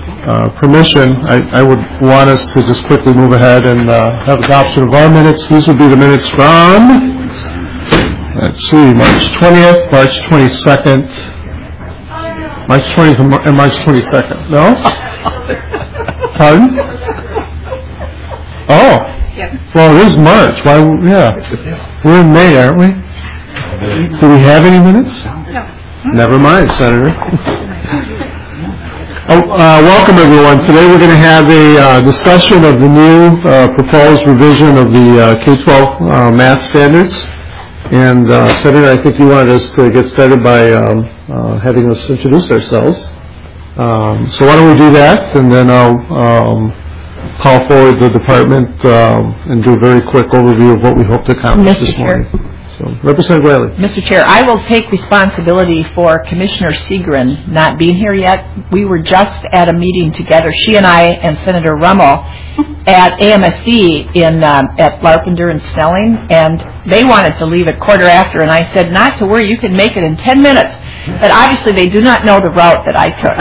permission, I would want us to just quickly move ahead and have adoption of our minutes. These would be the minutes from, let's see, March 20th, March 22nd, March 20th and March 22nd. No? Pardon? Oh. Well, it is March. Why? Yeah. We're in May, aren't we? Do we have any minutes? No. Never mind, Senator. Welcome, everyone. Today we're going to have a discussion of the new proposed revision of the K-12 math standards. And, Senator, I think you wanted us to get started by having us introduce ourselves. So why don't we do that, and then I'll call forward the department and do a very quick overview of what we hope to accomplish this morning. So, Representative Riley. Mr. Chair, I will take responsibility for Commissioner Seagren not being here yet. We were just at a meeting together, she and I and Senator Rummel, at AMSD at Larpenter and Snelling, and they wanted to leave at 1:15, and I said, not to worry, you can make it in 10 minutes. But obviously they do not know the route that I took.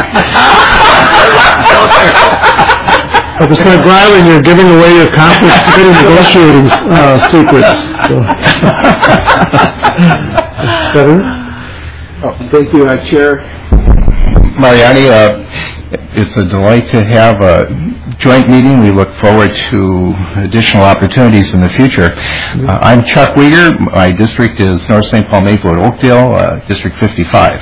Representative Riley, you're giving away your conference committee negotiating secrets. Thank you, Chair. Mariani, it's a delight to have a joint meeting. We look forward to additional opportunities in the future. I'm Chuck Weger. My district is North St. Paul, Maplewood, Oakdale, District 55.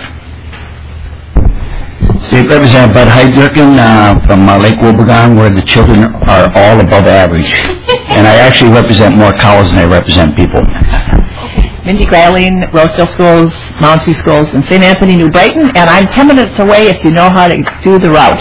State Representative Bud Heidgerken from Lake Wobegon, where the children are all above average. And I actually represent more cows than I represent people. Mindy Greiling, Rosedale Schools, Moundsview Schools, and St. Anthony, New Brighton, and I'm 10 minutes away if you know how to do the route.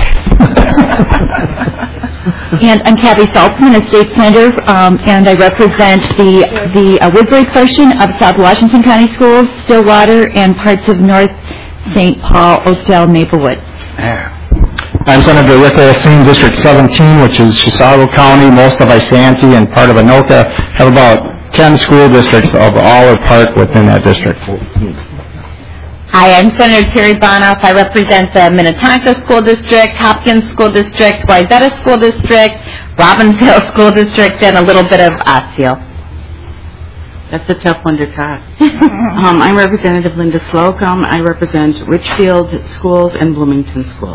And I'm Kathy Saltzman, a state senator, and I represent the Woodbury portion of South Washington County Schools, Stillwater, and parts of North St. Paul, Oakdale, Maplewood. I'm Senator Rick Olson, District 17, which is Chisago County, most of Isanti, and part of Anoka. Have about 10 school districts of all or part within that district. Hi, I'm Senator Terry Bonoff. I represent the Minnetonka School District, Hopkins School District, Wayzata School District, Robbinsdale School District, and a little bit of Otsio. That's a tough one to talk. I'm Representative Linda Slocum. I represent Richfield Schools and Bloomington Schools.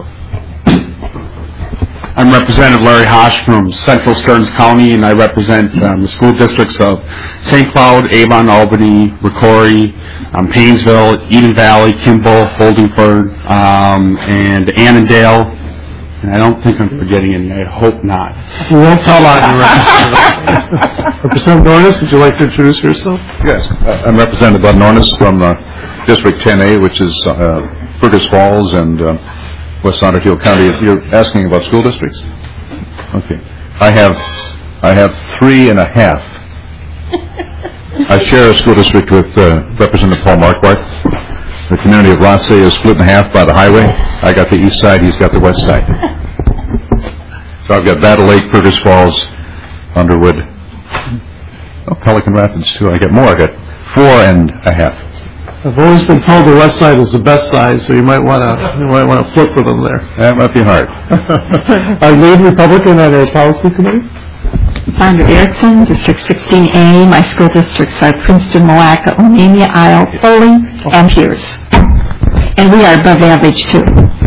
I'm Representative Larry Hosch from Central Stearns County, and I represent the school districts of St. Cloud, Avon, Albany, Ricori, Paynesville, Eden Valley, Kimball, Holdingford, and Annandale. And I don't think I'm forgetting any. I hope not. We won't tell on you, Representative Nornis, would you like to introduce yourself? Yes. I'm Representative Bud Nornis from District 10A, which is Fergus Falls and West Otter County. You're asking about school districts? Okay. I have 3.5. I share a school district with Representative Paul Marquardt. The community of Rothsay is split in half by the highway. I got the east side, he's got the west side. So I've got Battle Lake, Fergus Falls, Underwood, Pelican Rapids too. I got more. I got 4.5. I've always been told the west side is the best side, so you might want to flip with them there. That might be hard. Our lead Republican on our policy committee. Sandra Erickson, District 16A. My school districts are Princeton, Moaca, Onamia, Isle, Foley, and Pierce. And we are above average, too.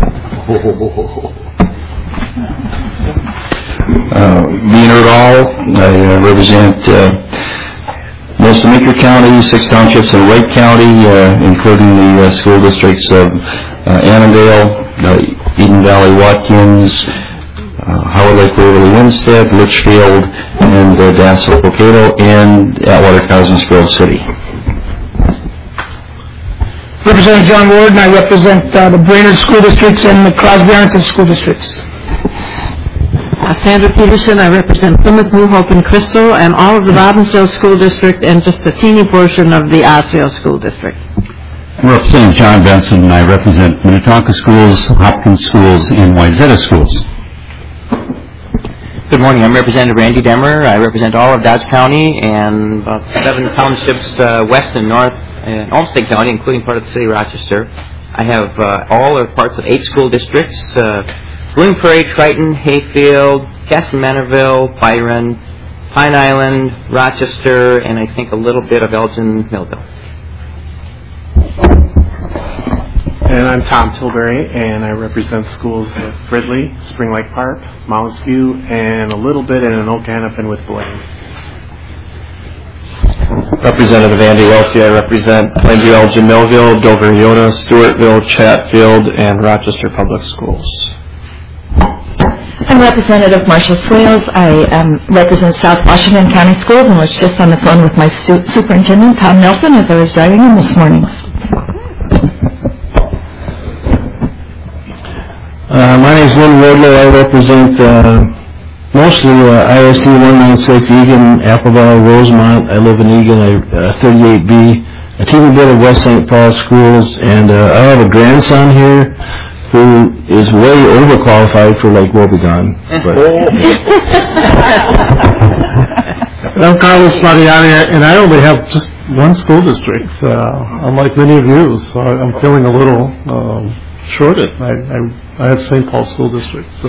Beanert All, I represent most of Meeker County, 6 townships in Wake County, including the school districts of Annandale, Eden Valley, Watkins, Howard Lake, Waverly, Winstead, Litchfield, and Dassel, Potato, and Atwater, Cousins Grove City. Representative John Ward, and I represent the Brainerd School Districts and the Crosby-Arlington School Districts. Sandra Peterson, I represent Plymouth, New Hope, and Crystal, and all of the Robbinsdale School District, and just a teeny portion of the Osseo School District. I'm Representative John Benson, and I represent Minnetonka Schools, Hopkins Schools, and Wayzata Schools. Good morning. I'm Representative Randy Demmer. I represent all of Dodge County and about 7 townships west and north in Olmsted County, including part of the city of Rochester. I have all or parts of 8 school districts, Balloon Parade, Triton, Hayfield, Castle Manorville, Byron, Pine Island, Rochester, and I think a little bit of Elgin, Millville. And I'm Tom Tilbury, and I represent schools at Ridley, Spring Lake Park, Mounds View, and a little bit in Anoka Hennepin with Blaine. Representative Andy Welty, I represent Plainview, Elgin, Millville, Dover, Iona, Stewartville, Chatfield, and Rochester Public Schools. I'm Representative Marcia Swales. I represent South Washington County Schools and was just on the phone with my superintendent, Tom Nelson, as I was driving in this morning. My name is Lynn Wardlow. I represent mostly ISD 196, Egan, Apple Valley, Rosemont. I live in Egan, 38B, a teeny bit of West St. Paul schools, and I have a grandson here who is way overqualified for Lake Wobegon. I'm Carlos Mariani, and I only have just one school district, unlike many of you, so I'm feeling a little shorted. I have St. Paul School District. So,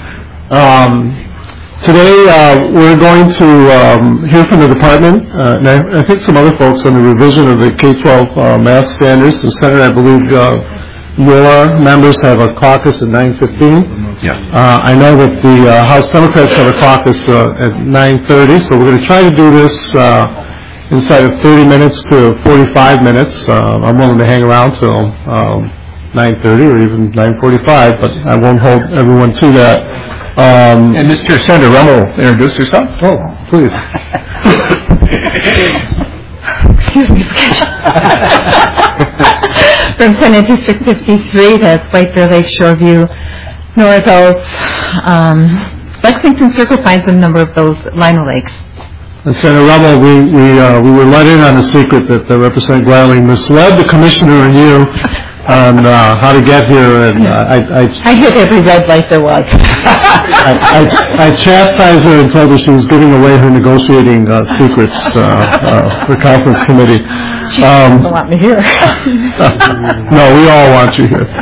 today we're going to hear from the department, and I think some other folks on the revision of the K-12 math standards. The Senate, I believe, your members have a caucus at 9:15. Yes. I know that the House Democrats have a caucus at 9:30, so we're going to try to do this inside of 30 minutes to 45 minutes. I'm willing to hang around till 9:30 or even 9:45, but I won't hold everyone to that. And Mr. Senator Rummel, introduce yourself. Oh, please. Excuse me. From Senate District 53, that's White Bear Lake, Shoreview, North Oaks, Lexington Circle finds a number of those Lima Lakes. And Senator Rummel, we were let in on a secret that Representative Gladly misled the commissioner and you on how to get here, and I hit every red light there was. I chastised her and told her she was giving away her negotiating secrets for conference committee. She doesn't want me here. No, we all want you here.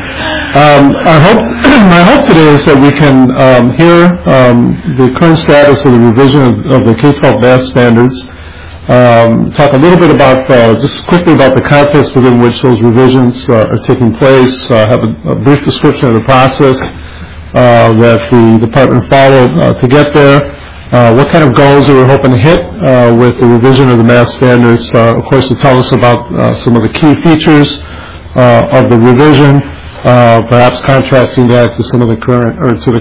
My hope today is that we can hear the current status of the revision of the K-12 math standards. Talk a little bit about, just quickly about the context within which those revisions are taking place, have a brief description of the process that the department followed to get there, what kind of goals that we're hoping to hit with the revision of the math standards, of course to tell us about some of the key features of the revision, perhaps contrasting that to some of the current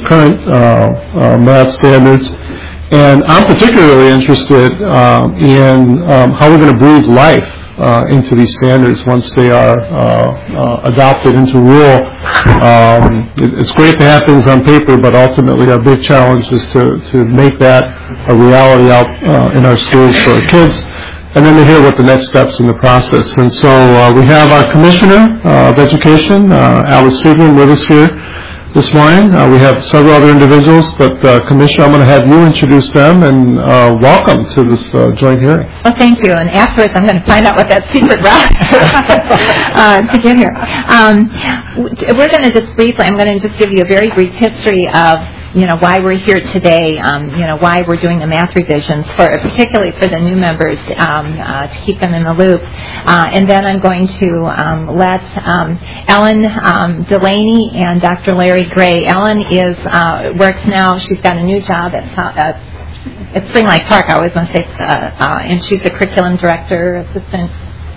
math standards. And I'm particularly interested in how we're going to breathe life into these standards once they are adopted into rule. It's great to have things on paper, but ultimately our big challenge is to make that a reality out in our schools for our kids, and then to hear what the next steps in the process. And so we have our Commissioner of Education, Alice Seegman, with us here this morning. We have several other individuals, but Commissioner, I'm going to have you introduce them, and welcome to this joint hearing. Well, thank you. And afterwards, I'm going to find out what that secret route to get here. We're going to just briefly, I'm going to just give you a very brief history of why we're here today, why we're doing the math revisions, particularly for the new members, to keep them in the loop. And then I'm going to let Ellen Delaney and Dr. Larry Gray. Ellen works now, she's got a new job at Spring Lake Park, I always want to say, and she's the curriculum director, assistant.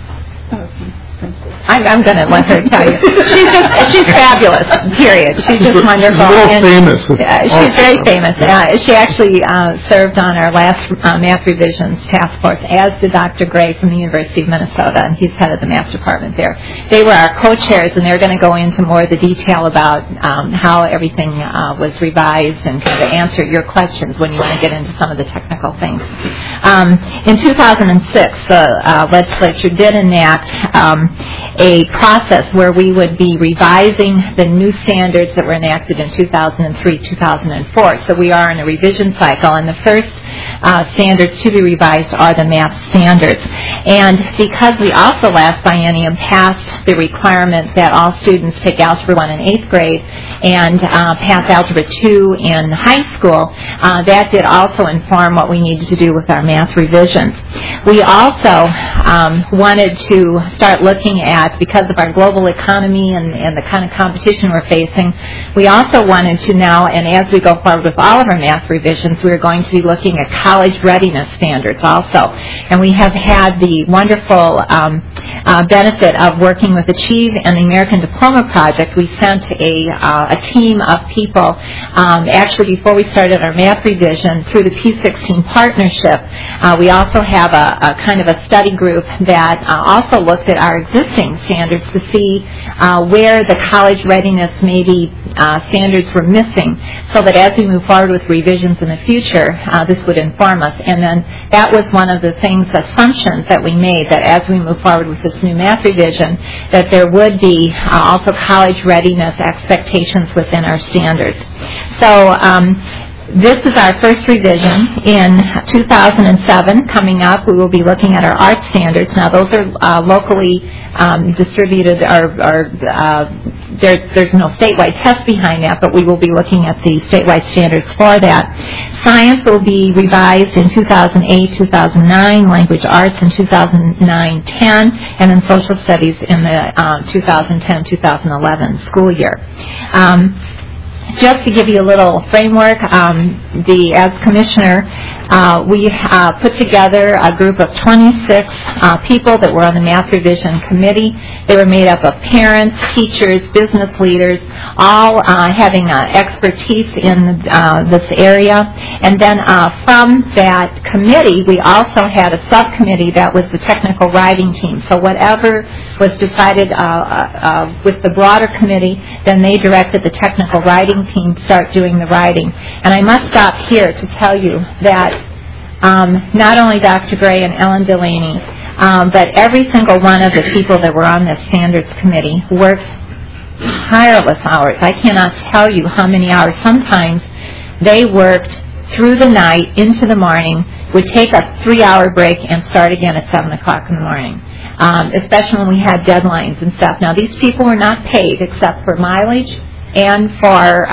I'm going to let her tell you. She's fabulous, period. She's just wonderful. She's a little famous. She's very famous. She actually served on our last math revisions task force, as did Dr. Gray from the University of Minnesota, and he's head of the math department there. They were our co-chairs, and they're going to go into more of the detail about how everything was revised and kind of answer your questions when you want to get into some of the technical things. In 2006, the legislature did enact a process where we would be revising the new standards that were enacted in 2003, 2004. So we are in a revision cycle, and the first standards to be revised are the math standards. And because we also last biennium passed the requirement that all students take Algebra 1 in 8th grade and pass Algebra 2 in high school, that did also inform what we needed to do with our math revisions. We also wanted to start looking at, because of our global economy and the kind of competition we're facing, we also wanted to now, and as we go forward with all of our math revisions, we're going to be looking at college readiness standards also. And we have had the wonderful benefit of working with Achieve and the American Diploma Project. We sent a team of people, actually before we started our math revision, through the P16 partnership. We also have a kind of a study group that also looked at our existing standards to see where the college readiness maybe standards were missing, so that as we move forward with revisions in the future, this would inform us. And then that was one of the assumptions that we made, that as we move forward with this new math revision, that there would be also college readiness expectations within our standards. So this is our first revision. In 2007, coming up, we will be looking at our art standards. Now, those are locally distributed, there's no statewide test behind that, but we will be looking at the statewide standards for that. Science will be revised in 2008, 2009, language arts in 2009, 10, and then social studies in the 2010-2011 school year. Just to give you a little framework, as commissioner, we put together a group of 26 people that were on the math revision committee. They were made up of parents, teachers, business leaders, all having expertise in this area. And then from that committee, we also had a subcommittee that was the technical writing team. So whatever was decided with the broader committee, then they directed the technical writing team to start doing the writing. And I must stop here to tell you that not only Dr. Gray and Ellen Delaney, but every single one of the people that were on this standards committee worked tireless hours. I cannot tell you how many hours. Sometimes they worked through the night into the morning, would take a 3-hour break and start again at 7 o'clock in the morning, especially when we had deadlines and stuff. Now, these people were not paid except for mileage and for,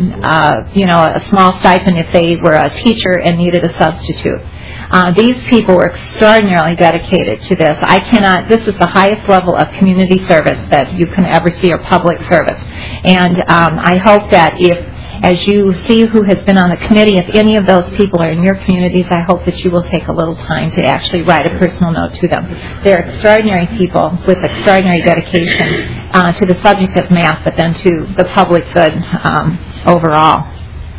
a small stipend if they were a teacher and needed a substitute. These people were extraordinarily dedicated to this. This is the highest level of community service that you can ever see, or public service. And I hope that as you see who has been on the committee, if any of those people are in your communities, I hope that you will take a little time to actually write a personal note to them. They're extraordinary people with extraordinary dedication to the subject of math, but then to the public good overall.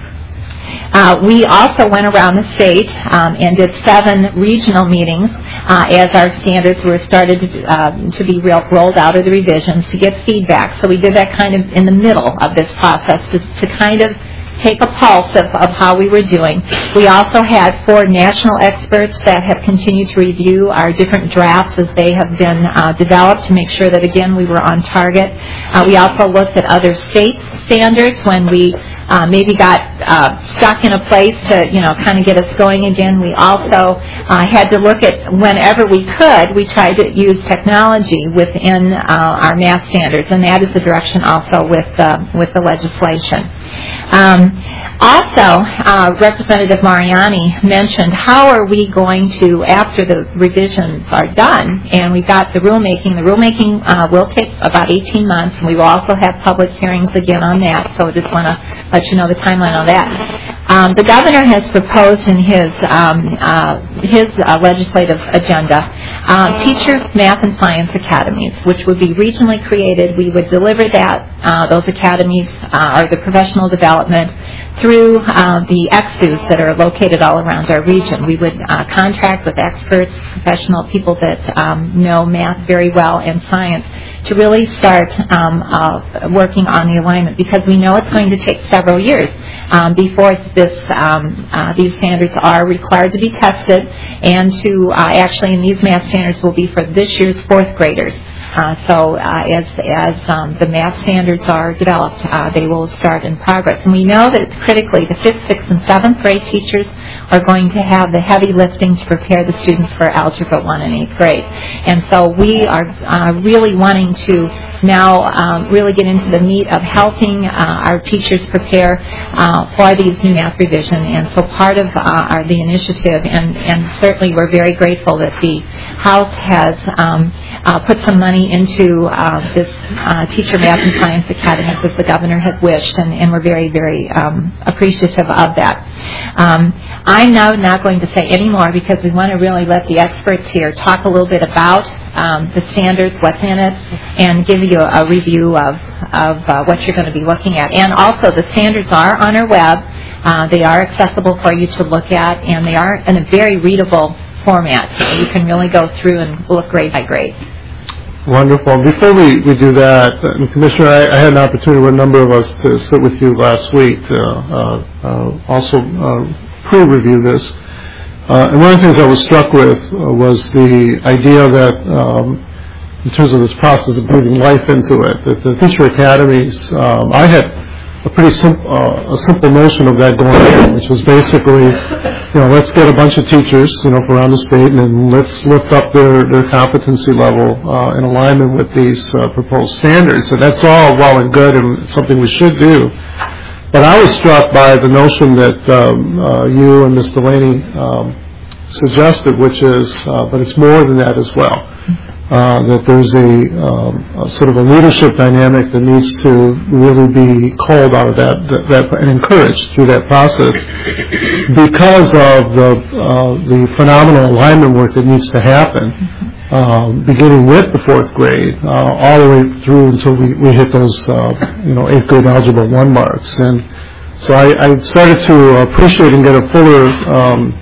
We also went around the state and did 7 regional meetings as our standards were started to be rolled out of the revisions to get feedback. So we did that kind of in the middle of this process to kind of take a pulse of how we were doing. We also had 4 national experts that have continued to review our different drafts as they have been developed to make sure that, again, we were on target. We also looked at other state standards when we maybe got stuck in a place to, kind of get us going again. We also had to look at, whenever we could, we tried to use technology within our math standards, and that is the direction also with the legislation. Also, Representative Mariani mentioned, how are we going to, after the revisions are done, and we've got the rulemaking. The rulemaking will take about 18 months, and we will also have public hearings again on that, so I just want to let you know the timeline on that. The governor has proposed in his legislative agenda teacher math and science academies, which would be regionally created. We would deliver that those academies or the professional development through the XFUs that are located all around our region. We would contract with experts, professional people that know math very well and science to really start working on the alignment, because we know it's going to take several years before these standards are required to be tested, and to actually, and these math standards will be for this year's fourth graders. So as the math standards are developed, they will start in progress. And we know that critically the 5th, 6th, and 7th grade teachers are going to have the heavy lifting to prepare the students for Algebra 1 and 8th grade. And so we are really wanting to now really get into the meat of helping our teachers prepare for these new math revision. And so part of the initiative, and certainly we're very grateful that the House has put some money into this Teacher Math and Science Academy, as the Governor had wished, and we're very, very appreciative of that. I'm now not going to say any more, because we want to really let the experts here talk a little bit about the standards, what's in it, and give you a review of what you're going to be looking at. And also, the standards are on our web. They are accessible for you to look at, and they are in a very readable format. So you can really go through and look grade by grade. Wonderful. Before we do that, Commissioner, I had an opportunity with a number of us to sit with you last week to also pre-review this. And one of the things I was struck with was the idea that, in terms of this process of breathing life into it, that the teacher academies, I had a pretty simple notion of that going in, which was basically, let's get a bunch of teachers, from around the state, and then let's lift up their competency level in alignment with these proposed standards. And that's all well and good, and something we should do. But I was struck by the notion that you and Ms. Delaney suggested, which is, but it's more than that as well. That there's a sort of a leadership dynamic that needs to really be called out of that and encouraged through that process, because of the phenomenal alignment work that needs to happen, beginning with the 4th grade, all the way through until we hit those 8th grade Algebra 1 marks. And so I started to appreciate and get a fuller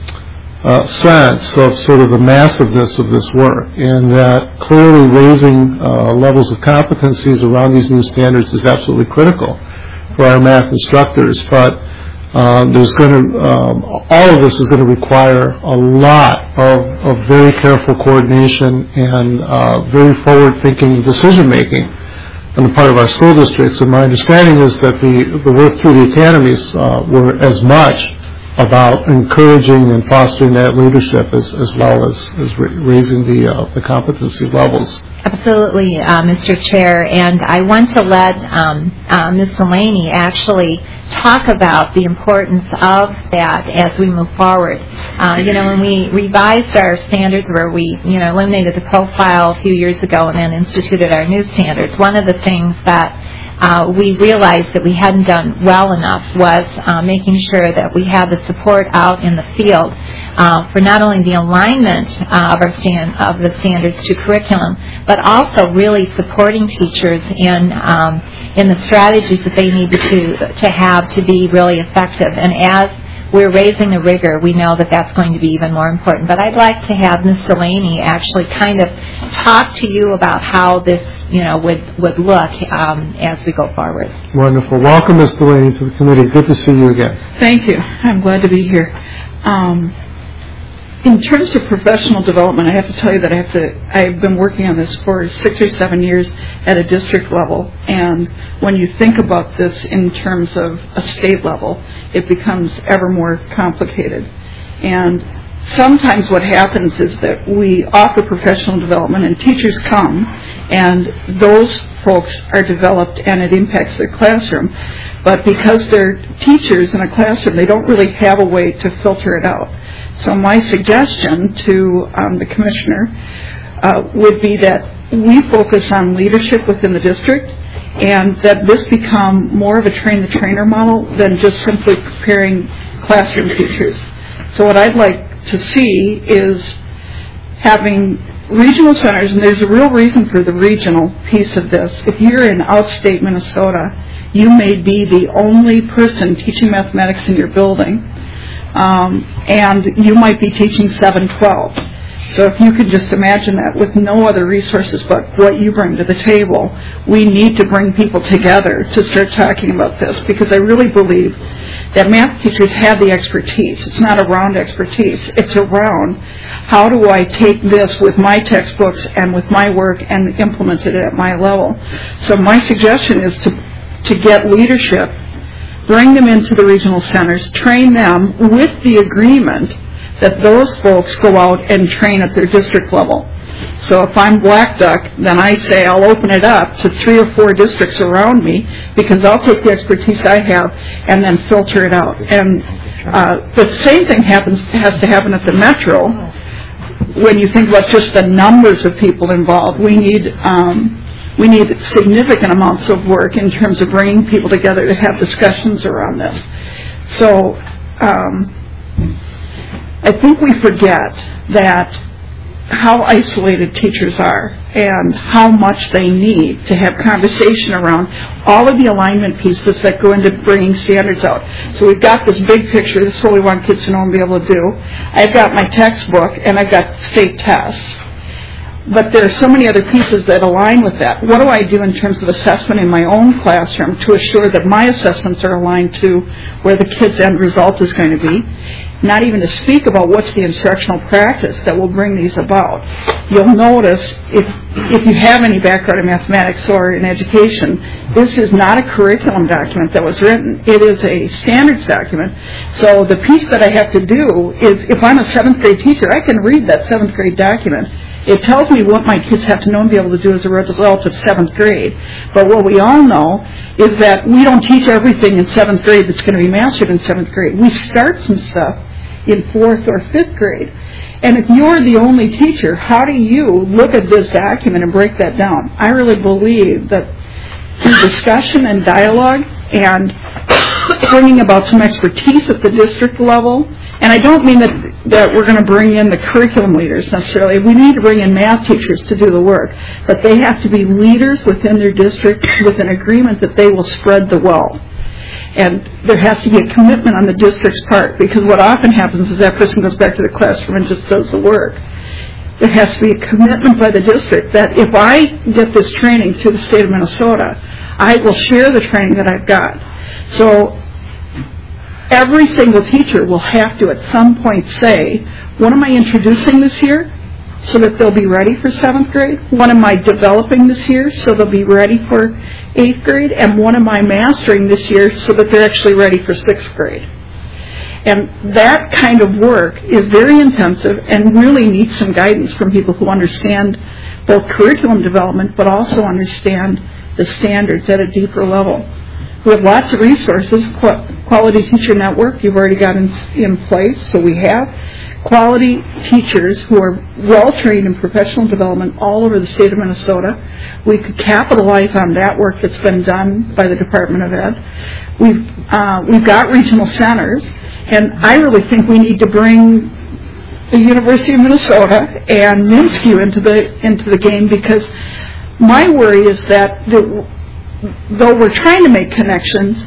sense of sort of the massiveness of this work, and that clearly raising levels of competencies around these new standards is absolutely critical for our math instructors. But there's going to all of this is going to require a lot of very careful coordination and very forward-thinking decision-making on the part of our school districts. And my understanding is that the work through the academies were as much about encouraging and fostering that leadership as well as raising the competency levels. Absolutely, Mr. Chair, and I want to let Ms. Delaney actually talk about the importance of that as we move forward. When we revised our standards, where we eliminated the profile a few years ago and then instituted our new standards, one of the things that we realized that we hadn't done well enough was making sure that we had the support out in the field for not only the alignment of the standards to curriculum, but also really supporting teachers in the strategies that they need to have to be really effective. And as we're raising the rigor, we know that that's going to be even more important. But I'd like to have Ms. Delaney actually kind of talk to you about how this, would look as we go forward. Wonderful. Welcome, Ms. Delaney, to the committee. Good to see you again. Thank you. I'm glad to be here. In terms of professional development, I have to tell you that I've been working on this for 6 or 7 years at a district level, and when you think about this in terms of a state level, it becomes ever more complicated. And sometimes what happens is that we offer professional development and teachers come, and those folks are developed and it impacts their classroom. But because they're teachers in a classroom, they don't really have a way to filter it out. So my suggestion to the Commissioner would be that we focus on leadership within the district, and that this become more of a train-the-trainer model than just simply preparing classroom teachers. So what I'd like to see is having regional centers, and there's a real reason for the regional piece of this. If you're in outstate Minnesota, you may be the only person teaching mathematics in your building, and you might be teaching 7-12. So if you could just imagine that with no other resources but what you bring to the table, we need to bring people together to start talking about this, because I really believe that math teachers have the expertise. It's not around expertise. It's around how do I take this with my textbooks and with my work and implement it at my level. So my suggestion is to get leadership, bring them into the regional centers, train them with the agreement that those folks go out and train at their district level. So if I'm Black Duck, then I say I'll open it up to 3 or 4 districts around me, because I'll take the expertise I have and then filter it out. And the same thing has to happen at the Metro. When you think about just the numbers of people involved, we need significant amounts of work in terms of bringing people together to have discussions around this. So I think we forget that how isolated teachers are and how much they need to have conversation around all of the alignment pieces that go into bringing standards out. So we've got this big picture. This is what we want kids to know and be able to do. I've got my textbook and I've got state tests. But there are so many other pieces that align with that. What do I do in terms of assessment in my own classroom to assure that my assessments are aligned to where the kid's end result is going to be? Not even to speak about what's the instructional practice that will bring these about. You'll notice, if you have any background in mathematics or in education, this is not a curriculum document that was written. It is a standards document. So the piece that I have to do is, if I'm a 7th grade teacher, I can read that 7th grade document. It tells me what my kids have to know and be able to do as a result of 7th grade. But what we all know is that we don't teach everything in 7th grade that's going to be mastered in 7th grade. We start some stuff in 4th or 5th grade. And if you're the only teacher, how do you look at this document and break that down? I really believe that through discussion and dialogue and bringing about some expertise at the district level, and I don't mean that we're going to bring in the curriculum leaders necessarily. We need to bring in math teachers to do the work, but they have to be leaders within their district with an agreement that they will spread the wealth. And there has to be a commitment on the district's part, because what often happens is that person goes back to the classroom and just does the work. There has to be a commitment by the district that if I get this training through the state of Minnesota, I will share the training that I've got. So every single teacher will have to at some point say, what am I introducing this year so that they'll be ready for 7th grade? What am I developing this year so they'll be ready for 8th grade? And what am I mastering this year so that they're actually ready for 6th grade? And that kind of work is very intensive and really needs some guidance from people who understand both curriculum development but also understand the standards at a deeper level. We have lots of resources. Quality Teacher Network, you've already got in place, so we have quality teachers who are well-trained in professional development all over the state of Minnesota. We could capitalize on that work that's been done by the Department of Ed. We've got regional centers, and I really think we need to bring the University of Minnesota and Minsky into the game, because my worry is that though we're trying to make connections,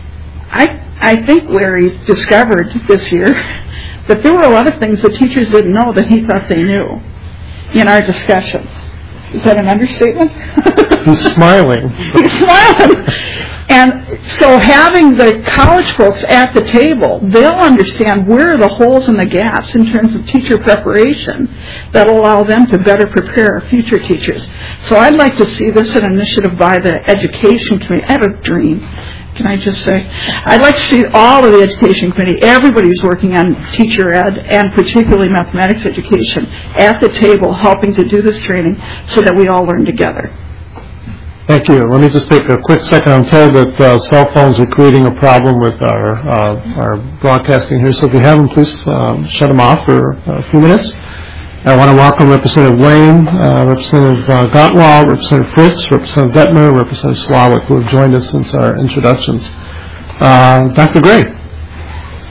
I think Larry discovered this year that there were a lot of things that teachers didn't know that he thought they knew in our discussions. Is that an understatement? He's smiling. He's smiling. And so having the college folks at the table, they'll understand where are the holes and the gaps in terms of teacher preparation that will allow them to better prepare our future teachers. So I'd like to see this an initiative by the Education Committee. I have a dream. Can I just say? I'd like to see all of the Education Committee, everybody who's working on teacher ed and particularly mathematics education, at the table helping to do this training so that we all learn together. Thank you. Let me just take a quick second. I'm told that cell phones are creating a problem with our broadcasting here, so if you have them, please shut them off for a few minutes. I want to welcome Representative Lane, Representative Gottwald, Representative Fritz, Representative Detmer, Representative Slawick, who have joined us since our introductions. Dr. Gray.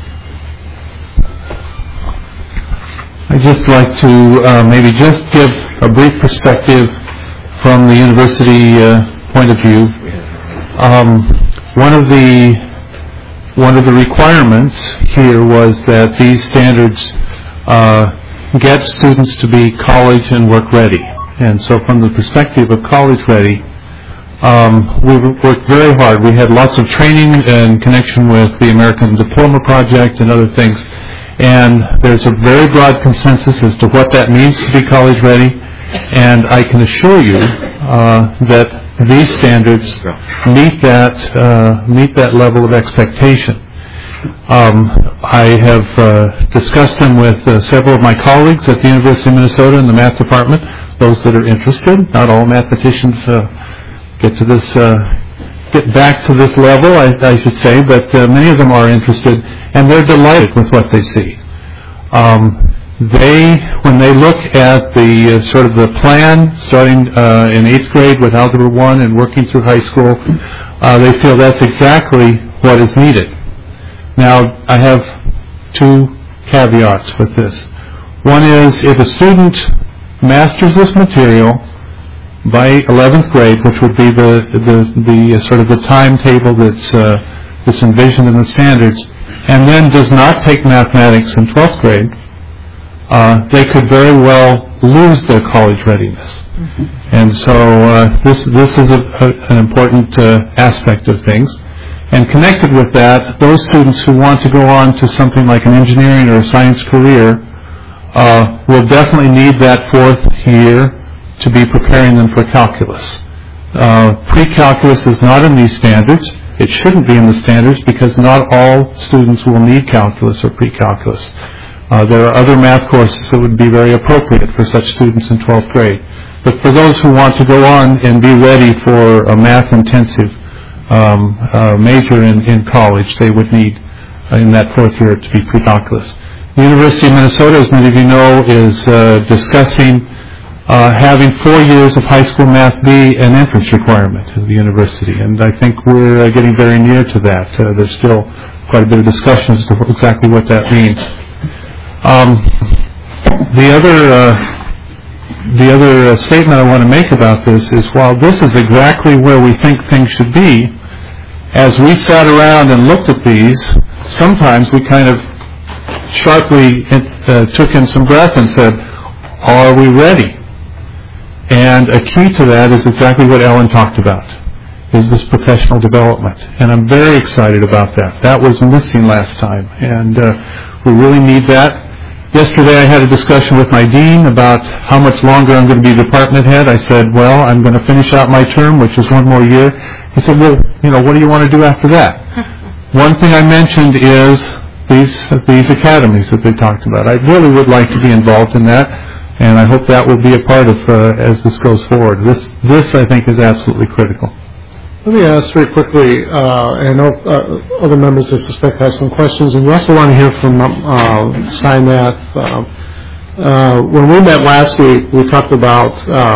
I'd just like to maybe just give a brief perspective from the university point of view. One of the requirements here was that these standards get students to be college and work ready. And so from the perspective of college ready, we worked very hard. We had lots of training in connection with the American Diploma Project and other things. And there's a very broad consensus as to what that means to be college ready. And I can assure you that these standards meet that level of expectation. I have discussed them with several of my colleagues at the University of Minnesota in the math department, those that are interested. Not all mathematicians get back to this level, I should say, but many of them are interested, and they're delighted with what they see. When they look at the sort of the plan starting in 8th grade with Algebra 1 and working through high school, they feel that's exactly what is needed. Now, I have two caveats with this. One is, if a student masters this material by 11th grade, which would be the sort of the timetable that's envisioned in the standards, and then does not take mathematics in 12th grade, they could very well lose their college readiness. Mm-hmm. And so this is an important aspect of things. And connected with that, those students who want to go on to something like an engineering or a science career will definitely need that 4th year to be preparing them for calculus. Pre-calculus is not in these standards. It shouldn't be in the standards because not all students will need calculus or pre-calculus. There are other math courses that would be very appropriate for such students in 12th grade. But for those who want to go on and be ready for a math-intensive major in college, they would need in that 4th year to be pre-calculus. The University of Minnesota, as many of you know, is discussing having 4 years of high school math be an entrance requirement of the university, and I think we're getting very near to that. There's still quite a bit of discussion as to exactly what that means. The other statement I want to make about this is, while this is exactly where we think things should be, as we sat around and looked at these, sometimes we kind of sharply took in some breath and said, are we ready? And a key to that is exactly what Ellen talked about, is this professional development. And I'm very excited about that. That was missing last time, and we really need that. Yesterday I had a discussion with my dean about how much longer I'm going to be department head. I said, well, I'm going to finish out my term, which is 1 more year. He said, well, what do you want to do after that? One thing I mentioned is these academies that they talked about. I really would like to be involved in that, and I hope that will be a part of as this goes forward. This I think is absolutely critical. Let me ask very quickly, I know other members I suspect have some questions, and we also want to hear from SciMath. When we met last week, we talked about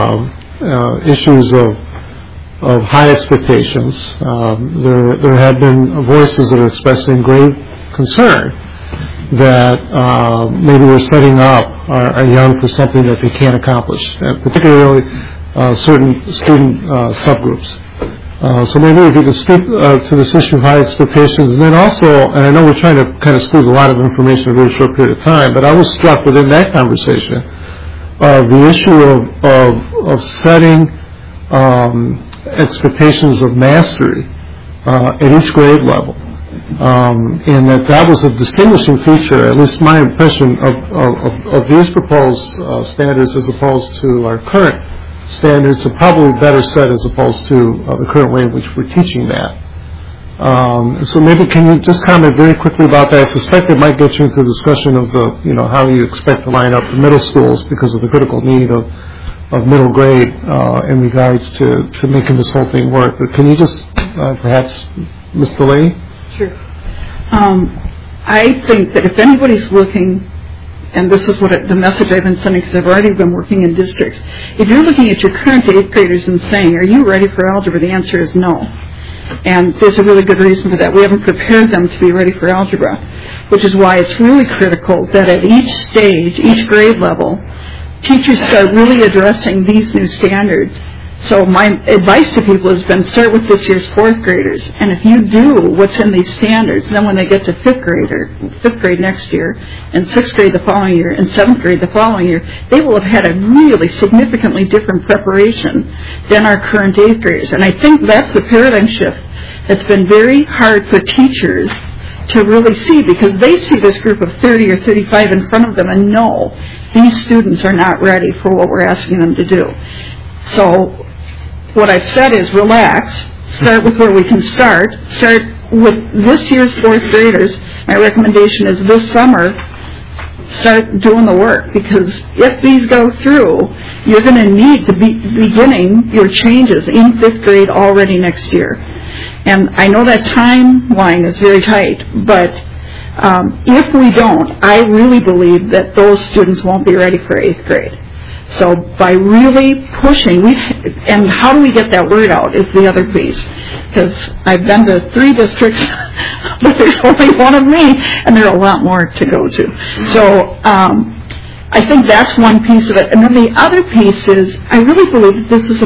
issues of high expectations. There have been voices that are expressing great concern that maybe we're setting up our young for something that they can't accomplish, particularly certain student subgroups. So maybe if you could speak to this issue of high expectations, and then also, and I know we're trying to kind of squeeze a lot of information in a very short period of time, but I was struck within that conversation of the issue of setting expectations of mastery at each grade level, and that was a distinguishing feature, at least my impression, of these proposed standards as opposed to our current standards, are probably better set as opposed to the current way in which we're teaching that. So maybe can you just comment very quickly about that? I suspect it might get you into the discussion of how you expect to line up the middle schools because of the critical need of middle grade in regards to making this whole thing work. But can you just perhaps, Ms. Delaney? Sure. I think that if anybody's looking, and this is what the message I've been sending, because I've already been working in districts. If you're looking at your current 8th graders and saying, are you ready for algebra? The answer is no. And there's a really good reason for that. We haven't prepared them to be ready for algebra, which is why it's really critical that at each stage, each grade level, teachers start really addressing these new standards. So my advice to people has been start with this year's fourth graders, and if you do what's in these standards, then when they get to fifth grade next year, and sixth grade the following year, and seventh grade the following year, they will have had a really significantly different preparation than our current eighth graders. And I think that's the paradigm shift that's been very hard for teachers to really see, because they see this group of 30 or 35 in front of them and know these students are not ready for what we're asking them to do. So what I've said is relax, start with where we can start with this year's fourth graders. My recommendation is this summer, start doing the work, because if these go through, you're going to need to be beginning your changes in fifth grade already next year. And I know that timeline is very tight, but if we don't, I really believe that those students won't be ready for eighth grade. So by really pushing, and how do we get that word out is the other piece. Because I've been to 3 districts, but there's only one of me, and there are a lot more to go to. So I think that's one piece of it. And then the other piece is, I really believe that this is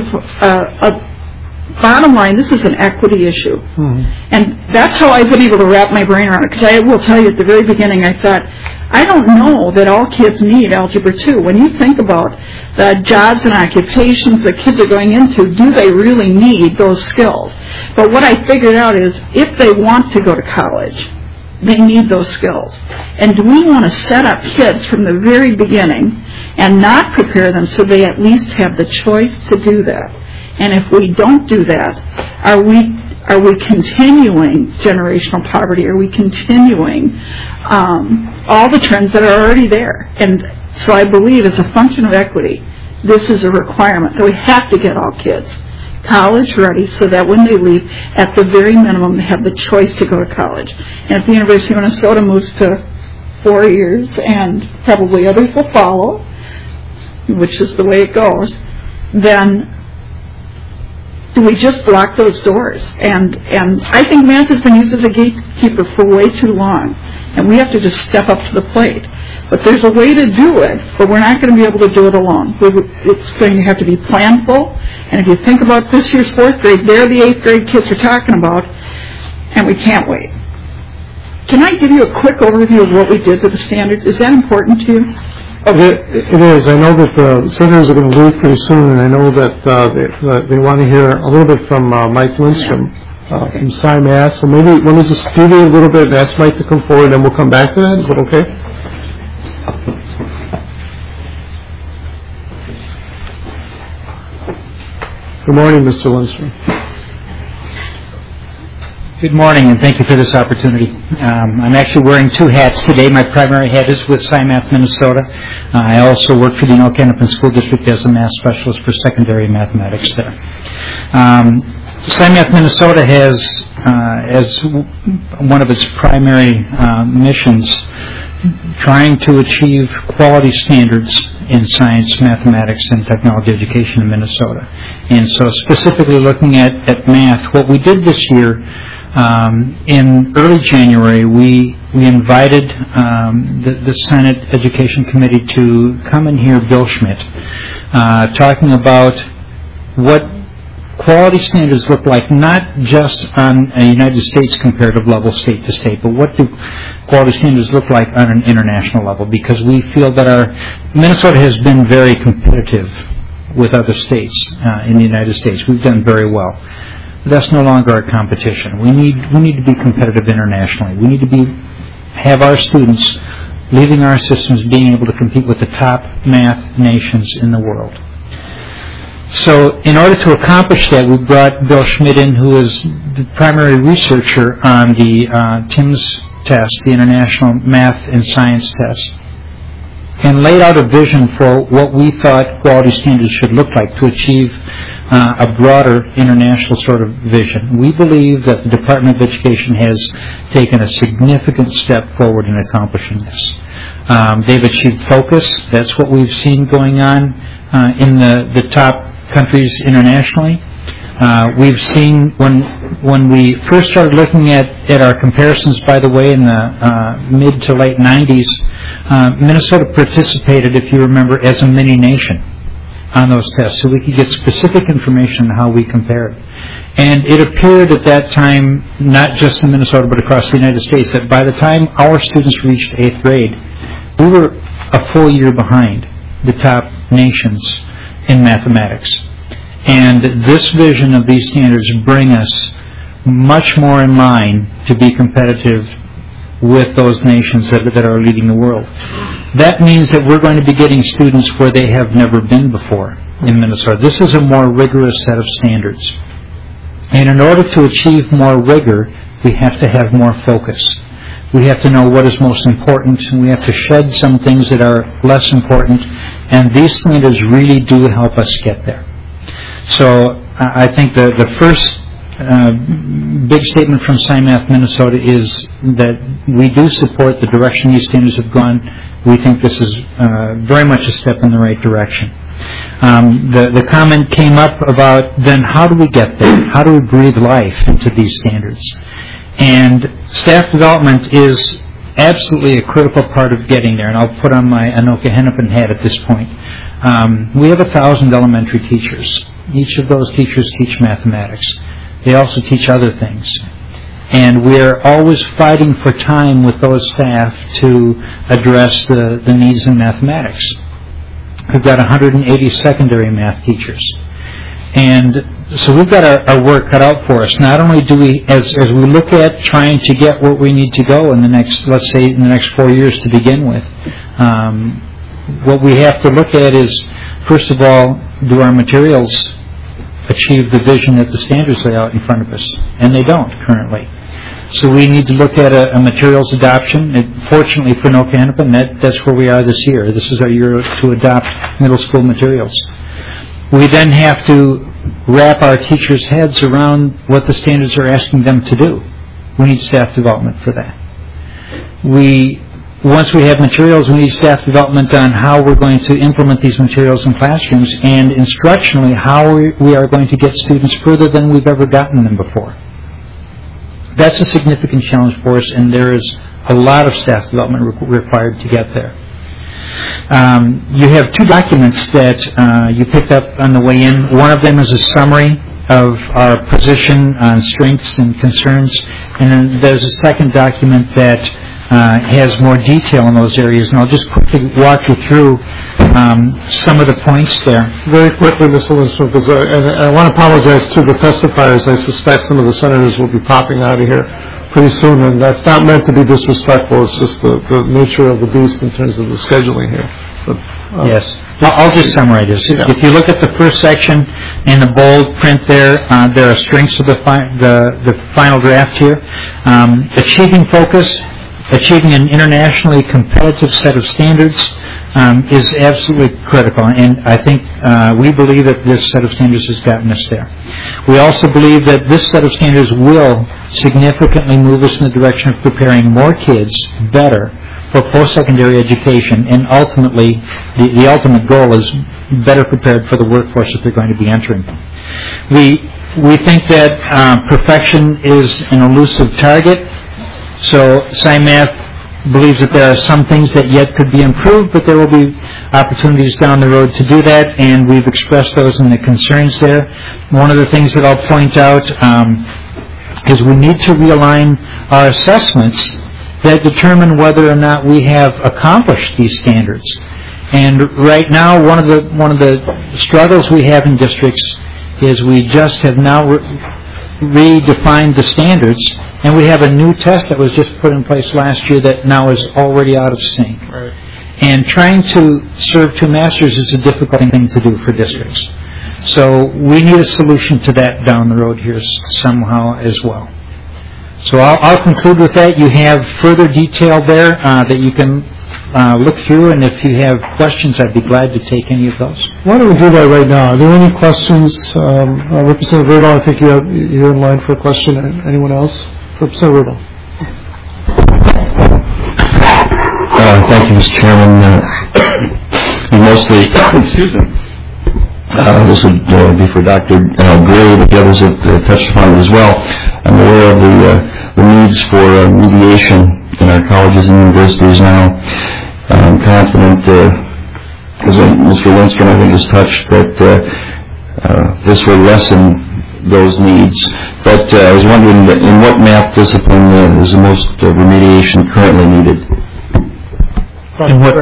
a bottom line, this is an equity issue. And that's how I've been able to wrap my brain around it. Because I will tell you, at the very beginning, I thought, I don't know that all kids need Algebra 2. When you think about the jobs and occupations that kids are going into, do they really need those skills? But what I figured out is, if they want to go to college, they need those skills. And do we want to set up kids from the very beginning and not prepare them so they at least have the choice to do that? And if we don't do that, are we continuing generational poverty? Are we continuing all the trends that are already there? And so I believe, as a function of equity, this is a requirement that we have to get all kids college ready, so that when they leave, at the very minimum, they have the choice to go to college. And if the University of Minnesota moves to 4 years, and probably others will follow, which is the way it goes, then do we just block those doors? And I think math has been used as a gatekeeper for way too long, and we have to just step up to the plate. But there's a way to do it, but we're not going to be able to do it alone. It's going to have to be planful, and if you think about this year's fourth grade, they're the eighth grade kids we're talking about, and we can't wait. Can I give you a quick overview of what we did to the standards? Is that important to you? It is. I know that the senators are going to leave pretty soon, and I know that they want to hear a little bit from Mike Lindstrom from SciMath. So maybe let me just deviate a little bit and ask Mike to come forward, and we'll come back to that. Is that okay? Good morning, Mr. Lindstrom. Good morning, and thank you for this opportunity. I'm actually wearing 2 hats today. My primary hat is with SciMath Minnesota. I also work for the North Hennepin School District as a math specialist for secondary mathematics there. SciMath Minnesota has, as one of its primary missions, trying to achieve quality standards in science, mathematics, and technology education in Minnesota. And so specifically looking at math, what we did this year, in early January, we invited the Senate Education Committee to come and hear Bill Schmidt talking about what quality standards look like, not just on a United States comparative level, state to state, but what do quality standards look like on an international level? Because we feel that Minnesota has been very competitive with other states in the United States. We've done very well. That's no longer our competition. We need to be competitive internationally. We need to have our students leaving our systems being able to compete with the top math nations in the world. So in order to accomplish that, we brought Bill Schmidt in, who is the primary researcher on the TIMSS test, the International Math and Science Test, and laid out a vision for what we thought quality standards should look like to achieve a broader international sort of vision. We believe that the Department of Education has taken a significant step forward in accomplishing this. They've achieved focus. That's what we've seen going on in the top countries internationally. We've seen when when we first started looking at our comparisons, by the way, in the mid to late 90s, Minnesota participated, if you remember, as a mini nation on those tests, so we could get specific information on how we compared. And it appeared at that time, not just in Minnesota but across the United States, that by the time our students reached 8th grade, we were a full year behind the top nations in mathematics. And this vision of these standards bring us much more in line to be competitive with those nations that are leading the world. That means that we're going to be getting students where they have never been before in Minnesota. This is a more rigorous set of standards. And in order to achieve more rigor, we have to have more focus. We have to know what is most important, and we have to shed some things that are less important, and these standards really do help us get there. So I think the first big statement from SciMath Minnesota is that we do support the direction these standards have gone. We think this is very much a step in the right direction. The comment came up about then how do we get there? How do we breathe life into these standards? And staff development is absolutely a critical part of getting there, and I'll put on my Anoka Hennepin hat at this point. We have 1,000 elementary teachers. Each of those teachers teach mathematics. They also teach other things. And we're always fighting for time with those staff to address the needs in mathematics. We've got 180 secondary math teachers. And so we've got our work cut out for us. Not only do we, as we look at trying to get where we need to go in the next, let's say, in the next 4 years to begin with, what we have to look at is, first of all, do our materials achieve the vision that the standards lay out in front of us? And they don't currently. So we need to look at a materials adoption. And fortunately for Anoka Hennepin, that's where we are this year. This is our year to adopt middle school materials. We then have to wrap our teachers' heads around what the standards are asking them to do. We need staff development for that. Once we have materials, we need staff development on how we're going to implement these materials in classrooms, and instructionally how we are going to get students further than we've ever gotten them before. That's a significant challenge for us, and there is a lot of staff development required to get there. You have two documents that you picked up on the way in. One of them is a summary of our position on strengths and concerns, and then there's a second document that has more detail in those areas, and I'll just quickly walk you through some of the points there. Very quickly, Mr. Lindstrom, because I want to apologize to the testifiers. I suspect some of the senators will be popping out of here pretty soon, and that's not meant to be disrespectful. It's just the nature of the beast in terms of the scheduling here. But, yes. I'll just summarize this. Yeah. If you look at the first section in the bold print there are strengths of the final draft here. Achieving focus, achieving an internationally competitive set of standards is absolutely critical, and I think we believe that this set of standards has gotten us there. We also believe that this set of standards will significantly move us in the direction of preparing more kids better for post-secondary education, and ultimately, the ultimate goal is better prepared for the workforce that they're going to be entering. We think that perfection is an elusive target, so SciMath believes that there are some things that yet could be improved, but there will be opportunities down the road to do that, and we've expressed those in the concerns there. One of the things that I'll point out is we need to realign our assessments that determine whether or not we have accomplished these standards. And right now, one of the struggles we have in districts is we just have now redefined the standards, and we have a new test that was just put in place last year that now is already out of sync. Right. And trying to serve two masters is a difficult thing to do for districts. So we need a solution to that down the road here somehow as well. So I'll conclude with that. You have further detail there that you can look through, and if you have questions, I'd be glad to take any of those. Why don't we do that right now? Are there any questions? Representative Riddle, I think you're in line for a question. Anyone else? Representative Riddle. Thank you, Mr. Chairman. We mostly, This would be for Dr. Gray, but the others have touched upon it as well. I'm aware of the needs for mediation in our colleges and universities now. I'm confident, as Mr. Lindstrom, I think, has touched, that this will lessen those needs. But I was wondering, in what math discipline is the most remediation currently needed? And what?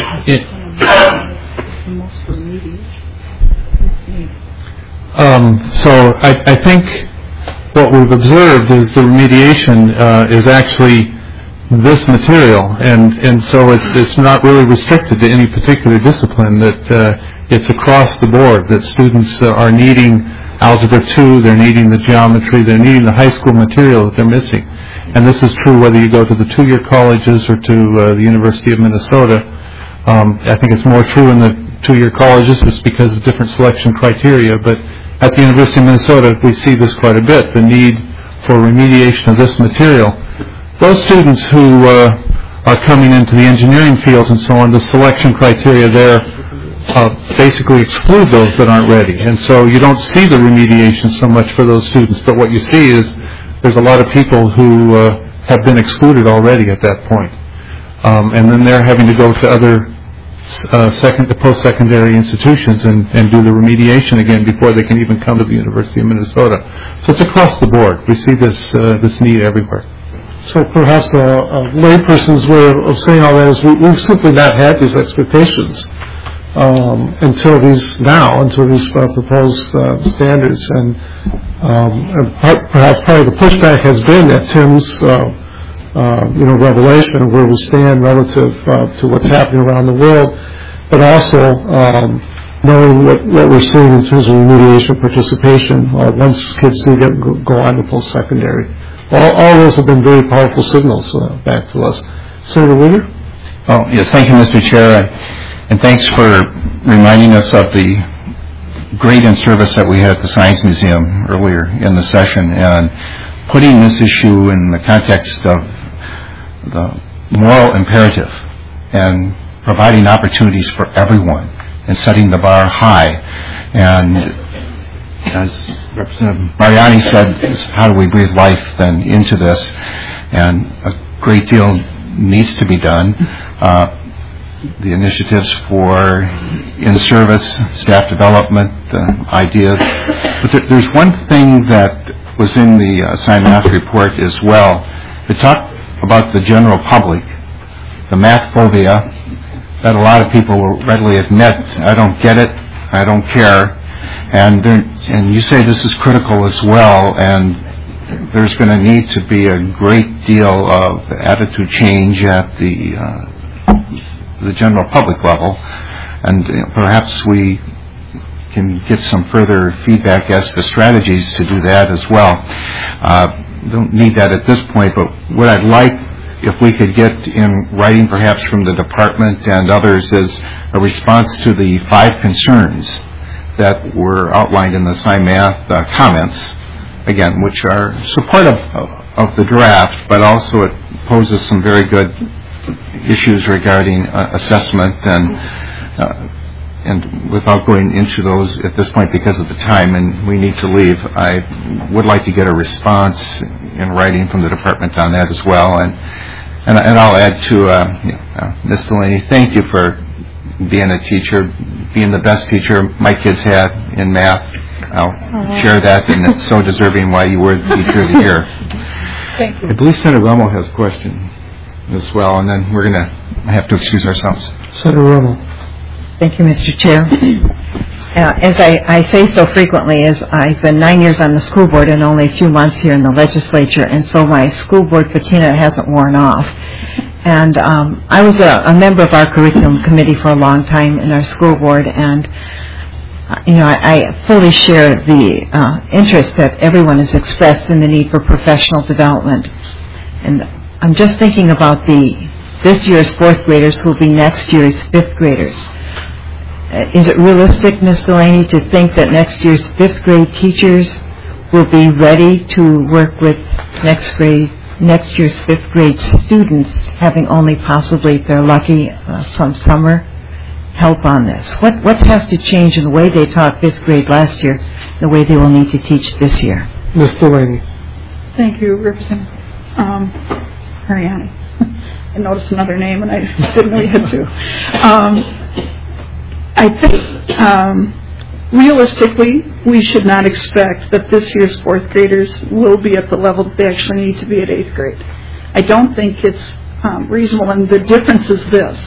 So I think what we've observed is the remediation is actually this material, and so it's not really restricted to any particular discipline. That it's across the board that students are needing Algebra 2, they're needing the geometry, they're needing the high school material that they're missing. And this is true whether you go to the two-year colleges or to the University of Minnesota. I think it's more true in the two-year colleges just because of different selection criteria, but at the University of Minnesota we see this quite a bit, the need for remediation of this material. Those students who are coming into the engineering fields and so on, the selection criteria there basically exclude those that aren't ready. And so you don't see the remediation so much for those students, but what you see is there's a lot of people who have been excluded already at that point. And then they're having to go to other post-secondary institutions and do the remediation again before they can even come to the University of Minnesota. So it's across the board. We see this need everywhere. So perhaps a layperson's way of saying all that is we've simply not had these expectations until these proposed standards, and perhaps part of the pushback has been at Tim's revelation of where we stand relative to what's happening around the world, but also knowing what we're seeing in terms of remediation participation once kids do go on to post-secondary. All those have been very powerful signals back to us. Senator Witter? Oh, yes, thank you, Mr. Chair. And thanks for reminding us of the great in-service that we had at the Science Museum earlier in the session, and putting this issue in the context of the moral imperative and providing opportunities for everyone and setting the bar high. And as Representative Mariani said, how do we breathe life then into this? And a great deal needs to be done. The initiatives for in-service, staff development, ideas. But there's one thing that was in the Assigned Math report as well. It talked about the general public, the math phobia, that a lot of people will readily admit, I don't get it, I don't care. And you say this is critical as well, and there's going to need to be a great deal of attitude change at the general public level, and perhaps we can get some further feedback as to strategies to do that as well. Don't need that at this point, but what I'd like, if we could get in writing perhaps from the department and others, is a response to the 5 concerns that were outlined in the Assigned Math comments, again, which are supportive of the draft, but also it poses some very good issues regarding assessment, and without going into those at this point because of the time and we need to leave, I would like to get a response in writing from the department on that as well. And I'll add to Ms. Delaney, thank you for being a teacher, being the best teacher my kids had in math. I'll share that, and it's so deserving why you were the teacher of the year. Thank you. I believe Senator Rummel has a question as well, and then we're going to have to excuse ourselves. Senator Rummel. Thank you, Mr. Chair. As I say so frequently, is I've been 9 years on the school board and only a few months here in the legislature, and so my school board patina hasn't worn off. And I was a member of our curriculum committee for a long time in our school board, and I fully share the interest that everyone has expressed in the need for professional development. And I'm just thinking about this year's 4th graders who will be next year's 5th graders. Is it realistic, Ms. Delaney, to think that next year's 5th grade teachers will be ready to work with next year's 5th grade students, having only possibly, if they're lucky, some summer help on this? What has to change in the way they taught 5th grade last year, the way they will need to teach this year? Ms. Delaney. Thank you, Representative Mariani. I noticed another name, and I didn't know you had to. I think, realistically, we should not expect that this year's 4th graders will be at the level that they actually need to be at 8th grade. I don't think it's reasonable, and the difference is this.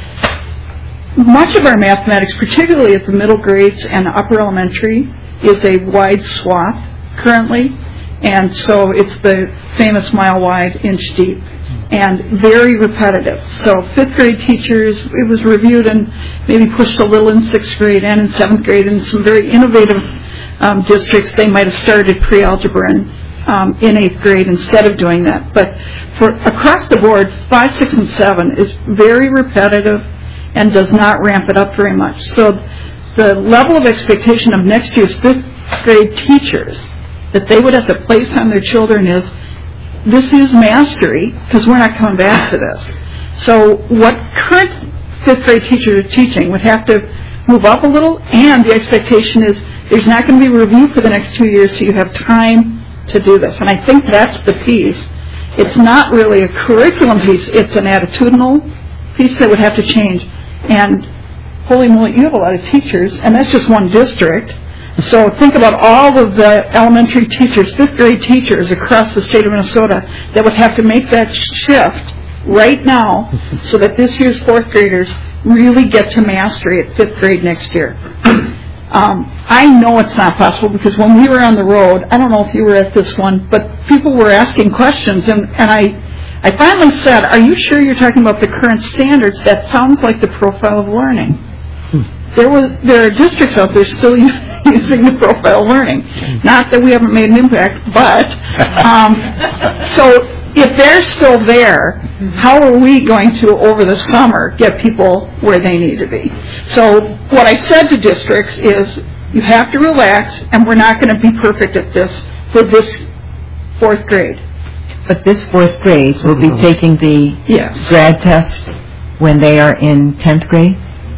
Much of our mathematics, particularly at the middle grades and upper elementary, is a wide swath currently, and so it's the famous mile wide, inch deep, and very repetitive. So 5th grade teachers, it was reviewed and maybe pushed a little in 6th grade and in 7th grade. In some very innovative districts, they might have started pre-algebra in 8th grade instead of doing that. But for across the board, 5, 6, and 7 is very repetitive and does not ramp it up very much. So the level of expectation of next year's 5th grade teachers that they would have to place on their children is, this is mastery, because we're not coming back to this. So what current 5th grade teachers are teaching would have to move up a little, and the expectation is there's not going to be review for the next 2 years, so you have time to do this. And I think that's the piece. It's not really a curriculum piece, it's an attitudinal piece that would have to change. And holy moly, you have a lot of teachers, and that's just one district. So think about all of the elementary teachers, 5th grade teachers across the state of Minnesota that would have to make that shift right now so that this year's 4th graders really get to mastery at 5th grade next year. I know it's not possible because when we were on the road, I don't know if you were at this one, but people were asking questions, and I finally said, are you sure you're talking about the current standards? That sounds like the profile of learning. There are districts out there still using the profile of learning. Not that we haven't made an impact, but so if they're still there, how are we going to, over the summer, get people where they need to be? So what I said to districts is, you have to relax, and we're not going to be perfect at this for this 4th grade. But this 4th grade will be taking the grad test when they are in 10th grade?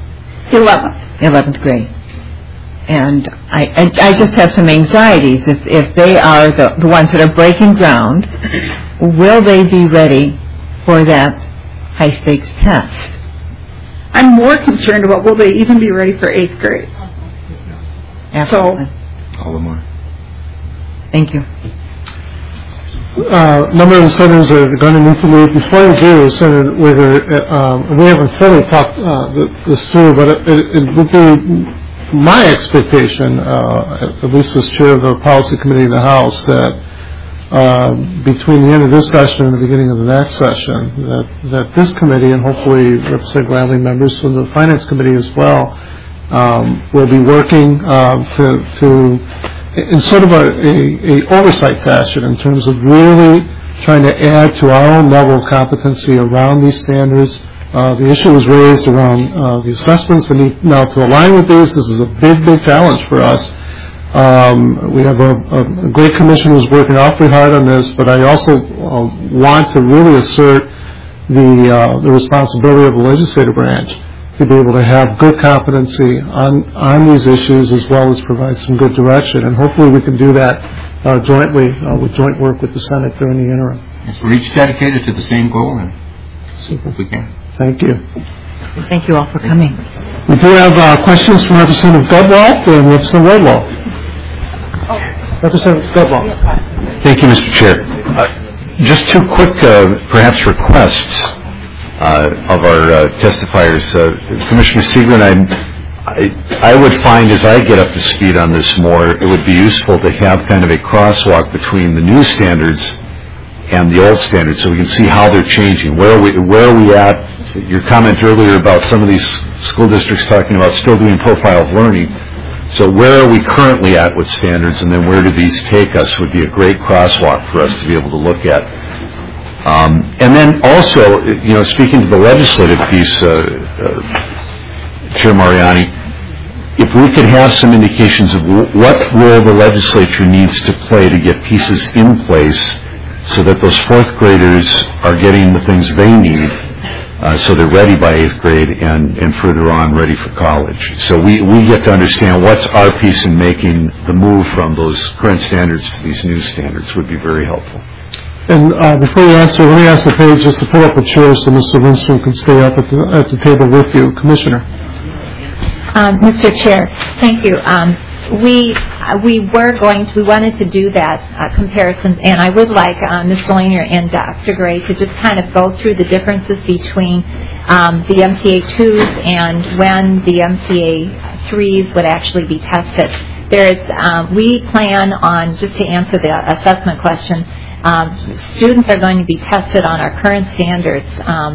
11th grade. And I just have some anxieties. If they are the ones that are breaking ground, will they be ready for that high-stakes test? I'm more concerned about will they even be ready for 8th grade. Absolutely. All the more. Thank you. A number of the senators are going to need to leave. Before you do, Senator Wigger, we haven't fully talked this through, but it would be my expectation, at least as chair of the policy committee in the House, that between the end of this session and the beginning of the next session, that this committee, and hopefully Representative Gladly members from the Finance Committee as well, will be working to in sort of a oversight fashion in terms of really trying to add to our own level of competency around these standards. The issue was raised around the assessments that need now to align with these. This is a big, big challenge for us. We have a great commission who's working awfully hard on this, but I also want to really assert the responsibility of the legislative branch to be able to have good competency on these issues as well as provide some good direction. And hopefully we can do that jointly with joint work with the Senate during the interim. Yes, we're each dedicated to the same goal, and super. If we can. Thank you. Thank you all for coming. We do have questions from Representative Gudwalt and Representative Redwall. Representative Gudwalt. Thank you, Mr. Chair. Just two quick, perhaps, requests of our testifiers. Commissioner Seegren, I would find as I get up to speed on this more, it would be useful to have kind of a crosswalk between the new standards and the old standards so we can see how they're changing. Where are we at? Your comment earlier about some of these school districts talking about still doing profile of learning. So where are we currently at with standards, and then where do these take us would be a great crosswalk for us to be able to look at. And then also, speaking to the legislative piece, Chair Mariani, if we could have some indications of what role the legislature needs to play to get pieces in place so that those fourth graders are getting the things they need, so they're ready by eighth grade and further on ready for college. So we get to understand what's our piece in making the move from those current standards to these new standards would be very helpful. And before you answer, let me ask the page just to pull up a chair so Mr. Lindstrom can stay up at the table with you. Commissioner. Mr. Chair, thank you. We wanted to do that comparison, and I would like Ms. Lanier and Dr. Gray to just kind of go through the differences between the MCA 2s and when the MCA 3s would actually be tested. We plan on, just to answer the assessment question, students are going to be tested on our current standards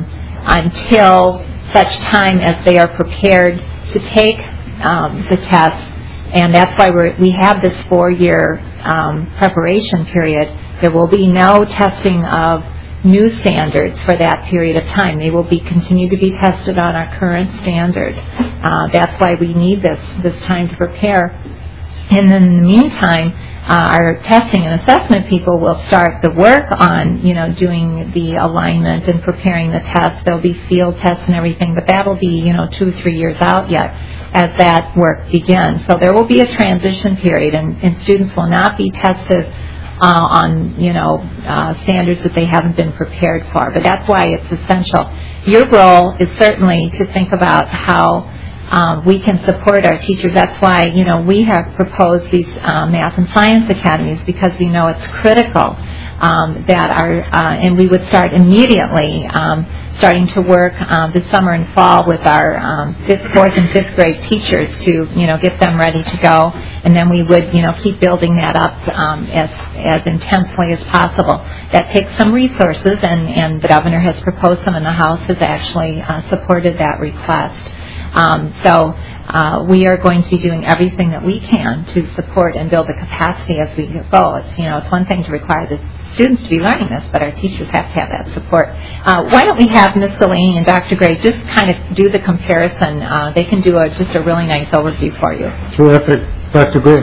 until such time as they are prepared to take the test. And that's why we have this 4-year preparation period. There will be no testing of new standards for that period of time. They will continue to be tested on our current standards. That's why we need this time to prepare. And then in the meantime, our testing and assessment people will start the work on, doing the alignment and preparing the tests. There'll be field tests and everything, but that'll be, 2 or 3 years out yet as that work begins. So there will be a transition period, and students will not be tested on, standards that they haven't been prepared for. But that's why it's essential. Your role is certainly to think about how we can support our teachers. That's why, we have proposed these math and science academies, because we know it's critical and we would start immediately starting to work this summer and fall with our 4th and 5th grade teachers to, get them ready to go. And then we would, keep building that up as intensely as possible. That takes some resources, and the governor has proposed some, and the House has actually supported that request. So we are going to be doing everything that we can to support and build the capacity as we go. It's one thing to require the students to be learning this, but our teachers have to have that support. Why don't we have Ms. Delaney and Dr. Gray just kind of do the comparison? They can do just a really nice overview for you. Terrific. Dr. Gray.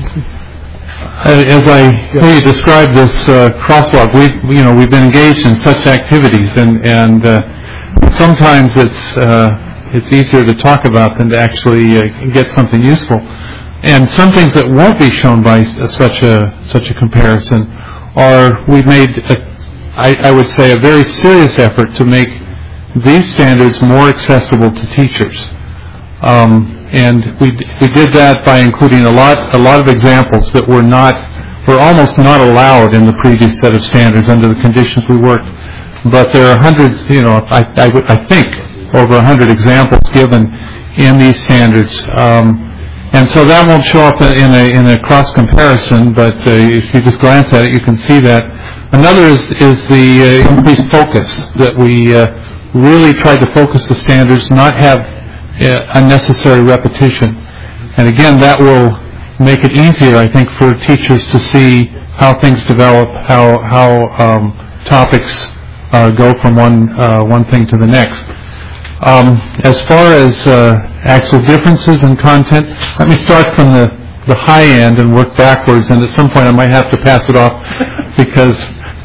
As I hear you describe this crosswalk, we've been engaged in such activities, and sometimes it's easier to talk about than to actually get something useful. And some things that won't be shown by such a comparison are, we've made, I would say, a very serious effort to make these standards more accessible to teachers. And we did that by including a lot of examples that were almost not allowed in the previous set of standards under the conditions we worked. But there are hundreds, I think, over 100 examples given in these standards. And so that won't show up in a cross comparison, but if you just glance at it, you can see that. Another is the increased focus, that we really tried to focus the standards, not have unnecessary repetition. And again, that will make it easier, I think, for teachers to see how things develop, how topics go from one thing to the next. As far as actual differences in content, let me start from the high end and work backwards, and at some point I might have to pass it off because,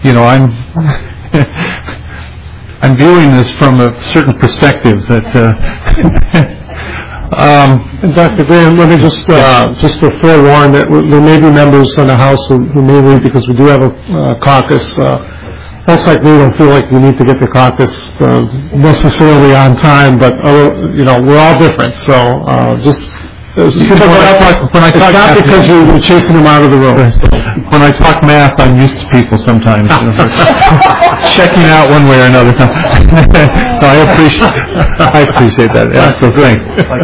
I'm viewing this from a certain perspective that... And Dr. Graham, let me just to forewarn that there may be members in the House who may leave because we do have a caucus. Most likely we don't feel like we need to get the caucus necessarily on time, but we're all different. So just when I talk, not because you're chasing them out of the room. When I talk math, I'm used to people sometimes checking out one way or another. So I appreciate that. Yeah, so thanks.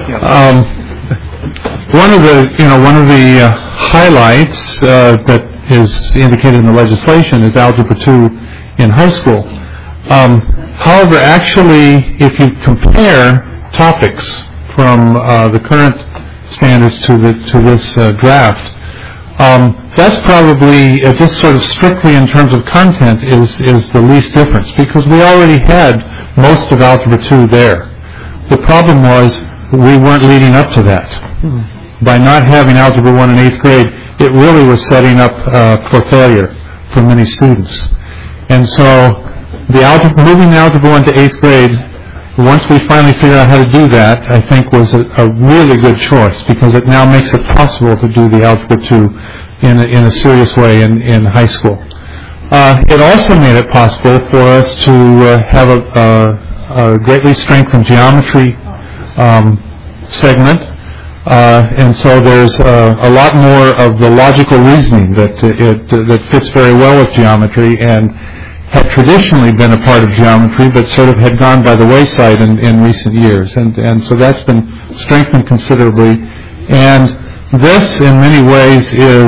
One of the highlights that is indicated in the legislation is Algebra 2 in high school. However, actually, if you compare topics from the current standards to this draft, that's probably just sort of strictly in terms of content is the least difference, because we already had most of Algebra 2 there. The problem was we weren't leading up to that. By not having Algebra 1 in 8th grade, it really was setting up for failure for many students. And so moving Algebra 1 to 8th grade, once we finally figured out how to do that, I think was a really good choice, because it now makes it possible to do the Algebra 2 in a serious way in high school. It also made it possible for us to have a greatly strengthened geometry segment, and so there's a lot more of the logical reasoning that fits very well with geometry and had traditionally been a part of geometry, but sort of had gone by the wayside in recent years, and so that's been strengthened considerably. And this, in many ways,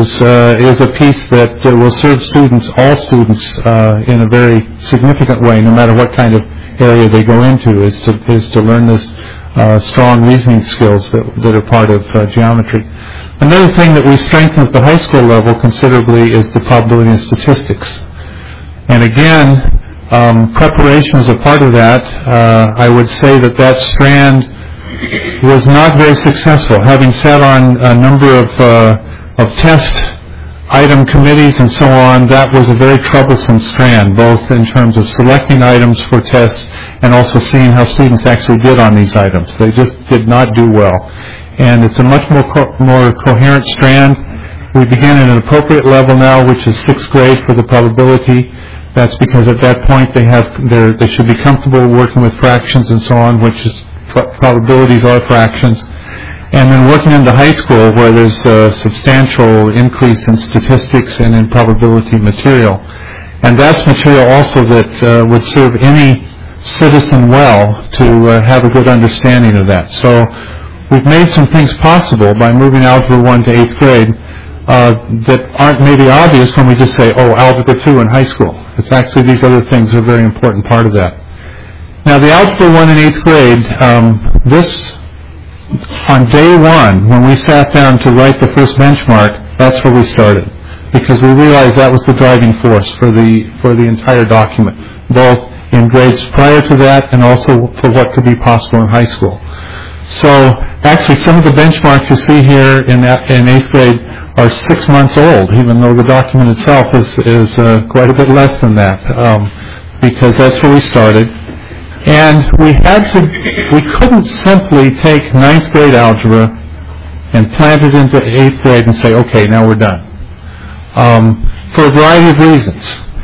is a piece that will serve all students, in a very significant way, no matter what kind of area they go into, is to learn this strong reasoning skills that are part of geometry. Another thing that we strengthen at the high school level considerably is the probability and statistics. And again, preparation is a part of that. I would say that strand was not very successful. Having sat on a number of test item committees and so on, that was a very troublesome strand, both in terms of selecting items for tests and also seeing how students actually did on these items. They just did not do well. And it's a much more coherent strand. We begin at an appropriate level now, which is 6th grade for the probability. That's because at that point they should be comfortable working with fractions and so on, which is probabilities are fractions. And then working into high school, where there's a substantial increase in statistics and in probability material. And that's material also that would serve any citizen well to have a good understanding of that. So we've made some things possible by moving Algebra 1 to 8th grade that aren't maybe obvious when we just say, Algebra 2 in high school. It's actually these other things are a very important part of that. Now, the Algebra 1 in 8th grade, on day one, when we sat down to write the first benchmark, that's where we started, because we realized that was the driving force for the entire document, both in grades prior to that and also for what could be possible in high school. So, actually, some of the benchmarks you see here in 8th grade are 6 months old, even though the document itself is quite a bit less than that, because that's where we started. And we couldn't simply take 9th grade algebra and plant it into 8th grade and say, okay, now we're done. For a variety of reasons.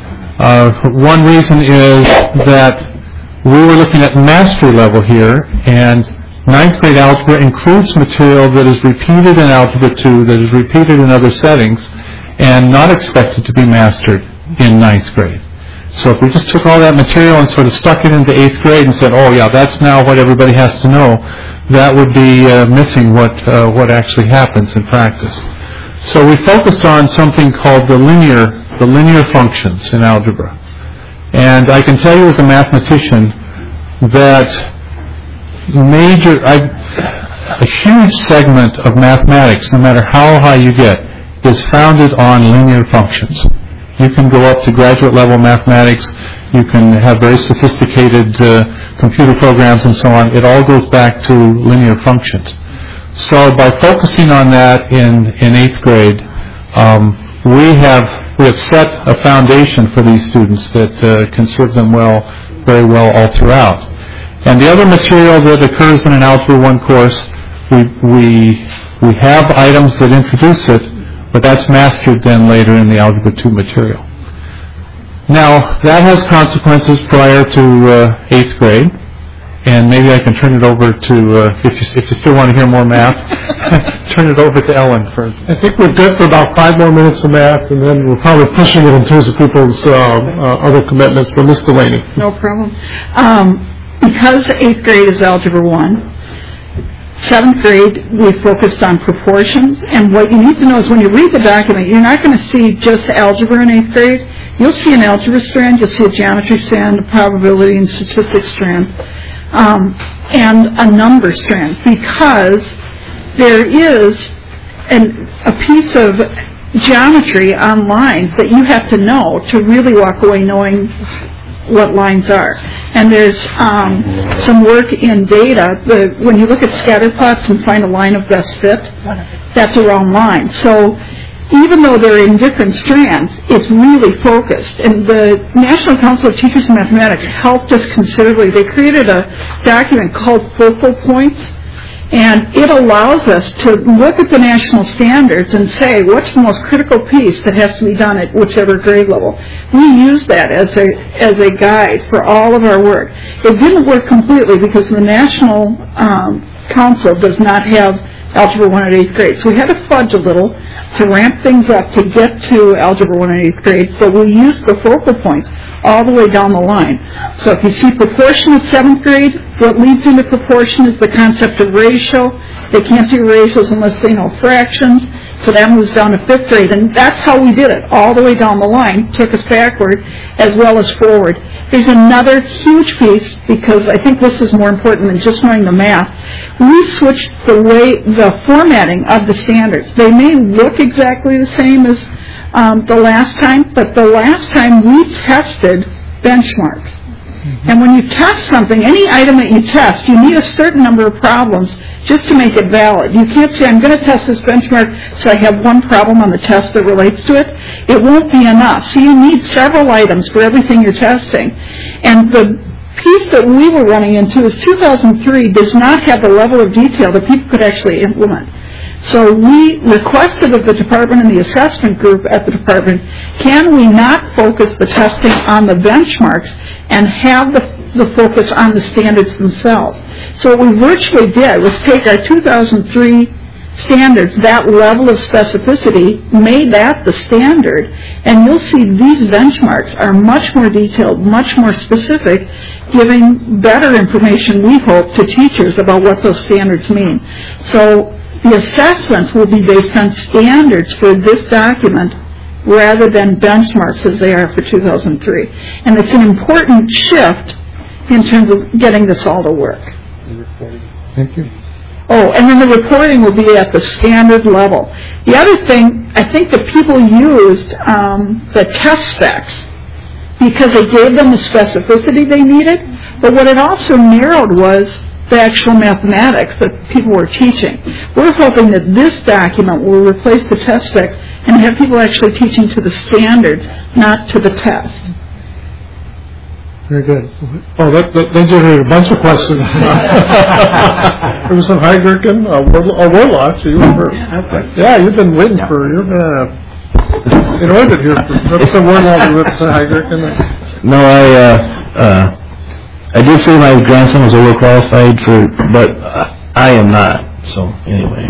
One reason is that we were looking at mastery level here, and 9th grade algebra includes material that is repeated in Algebra 2, that is repeated in other settings, and not expected to be mastered in 9th grade. So if we just took all that material and sort of stuck it into 8th grade and said, that's now what everybody has to know, that would be missing what actually happens in practice. So we focused on something called the linear functions in algebra. And I can tell you as a mathematician that a huge segment of mathematics, no matter how high you get, is founded on linear functions. You can go up to graduate level mathematics, you can have very sophisticated computer programs and so on. It all goes back to linear functions. So by focusing on that in 8th grade, we have set a foundation for these students that can serve them very well all throughout. And the other material that occurs in an Algebra 1 course, we have items that introduce it, but that's mastered then later in the Algebra 2 material. Now, that has consequences prior to 8th grade, and maybe I can turn it over to, if you still want to hear more math, turn it over to Ellen first. I think we're good for about 5 more minutes of math, and then we're probably pushing it in terms of people's other commitments. But Ms. Delaney. No problem. Because 8th grade is Algebra 1, 7th grade, we focused on proportions, and what you need to know is when you read the document, you're not going to see just algebra in 8th grade. You'll see an algebra strand, you'll see a geometry strand, a probability and statistics strand, and a number strand, because there is a piece of geometry on lines that you have to know to really walk away knowing what lines are. And there's some work in data. When you look at scatter plots and find a line of best fit, that's a wrong line. So even though they're in different strands, it's really focused. And the National Council of Teachers in Mathematics helped us considerably. They created a document called Focal Points, and it allows us to look at the national standards and say, what's the most critical piece that has to be done at whichever grade level? We use that as a guide for all of our work. It didn't work completely because the National Council does not have Algebra 1 at 8th grade. So we had to fudge a little to ramp things up to get to Algebra 1 at 8th grade, but we used the focal points all the way down the line. So if you see proportion at 7th grade, what leads into proportion is the concept of ratio. They can't do ratios unless they know fractions. So that moves down to 5th grade. And that's how we did it, all the way down the line, took us backward as well as forward. There's another huge piece, because I think this is more important than just knowing the math. We switched the formatting of the standards. They may look exactly the same as the last time, but the last time we tested benchmarks. And when you test something, any item that you test, you need a certain number of problems just to make it valid. You can't say, I'm going to test this benchmark so I have one problem on the test that relates to it. It won't be enough. So you need several items for everything you're testing. And the piece that we were running into is 2003 does not have the level of detail that people could actually implement. So we requested of the department and the assessment group at the department, can we not focus the testing on the benchmarks and have the focus on the standards themselves? So what we virtually did was take our 2003 standards, that level of specificity, made that the standard, and you'll see these benchmarks are much more detailed, much more specific, giving better information, we hope, to teachers about what those standards mean. So the assessments will be based on standards for this document rather than benchmarks as they are for 2003. And it's an important shift in terms of getting this all to work. Thank you. Oh, and then the reporting will be at the standard level. The other thing, I think that people used the test specs because it gave them the specificity they needed, but what it also narrowed was the actual mathematics that people were teaching. We're hoping that this document will replace the test specs and have people actually teaching to the standards, not to the test. Very good. Oh, that generated a bunch of questions. There was some Heidricken, Warlock. So you were first. Yeah, you've been waiting you've been in orbit here. Representative Warlock and Representative Heidricken. No, I did say my grandson was overqualified but I am not. So anyway,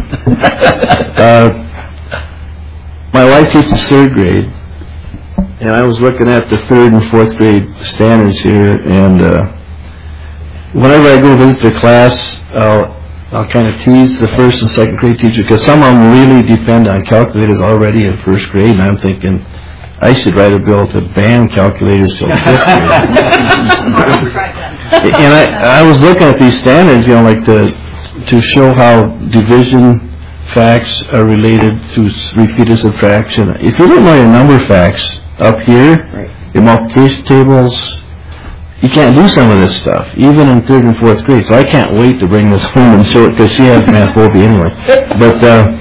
my wife teaches 3rd grade, and I was looking at the 3rd and 4th grade standards here, and whenever I go visit their class, I'll kind of tease the 1st and 2nd grade teacher, because some of them really depend on calculators already in 1st grade, and I'm thinking, I should write a bill to ban calculators till 5th grade. And I was looking at these standards, like to show how division facts are related to repeated subtraction. If you don't know your number facts up here, your multiplication tables, you can't do some of this stuff, even in 3rd and 4th grade. So I can't wait to bring this home and show it, because she has math phobia anyway. But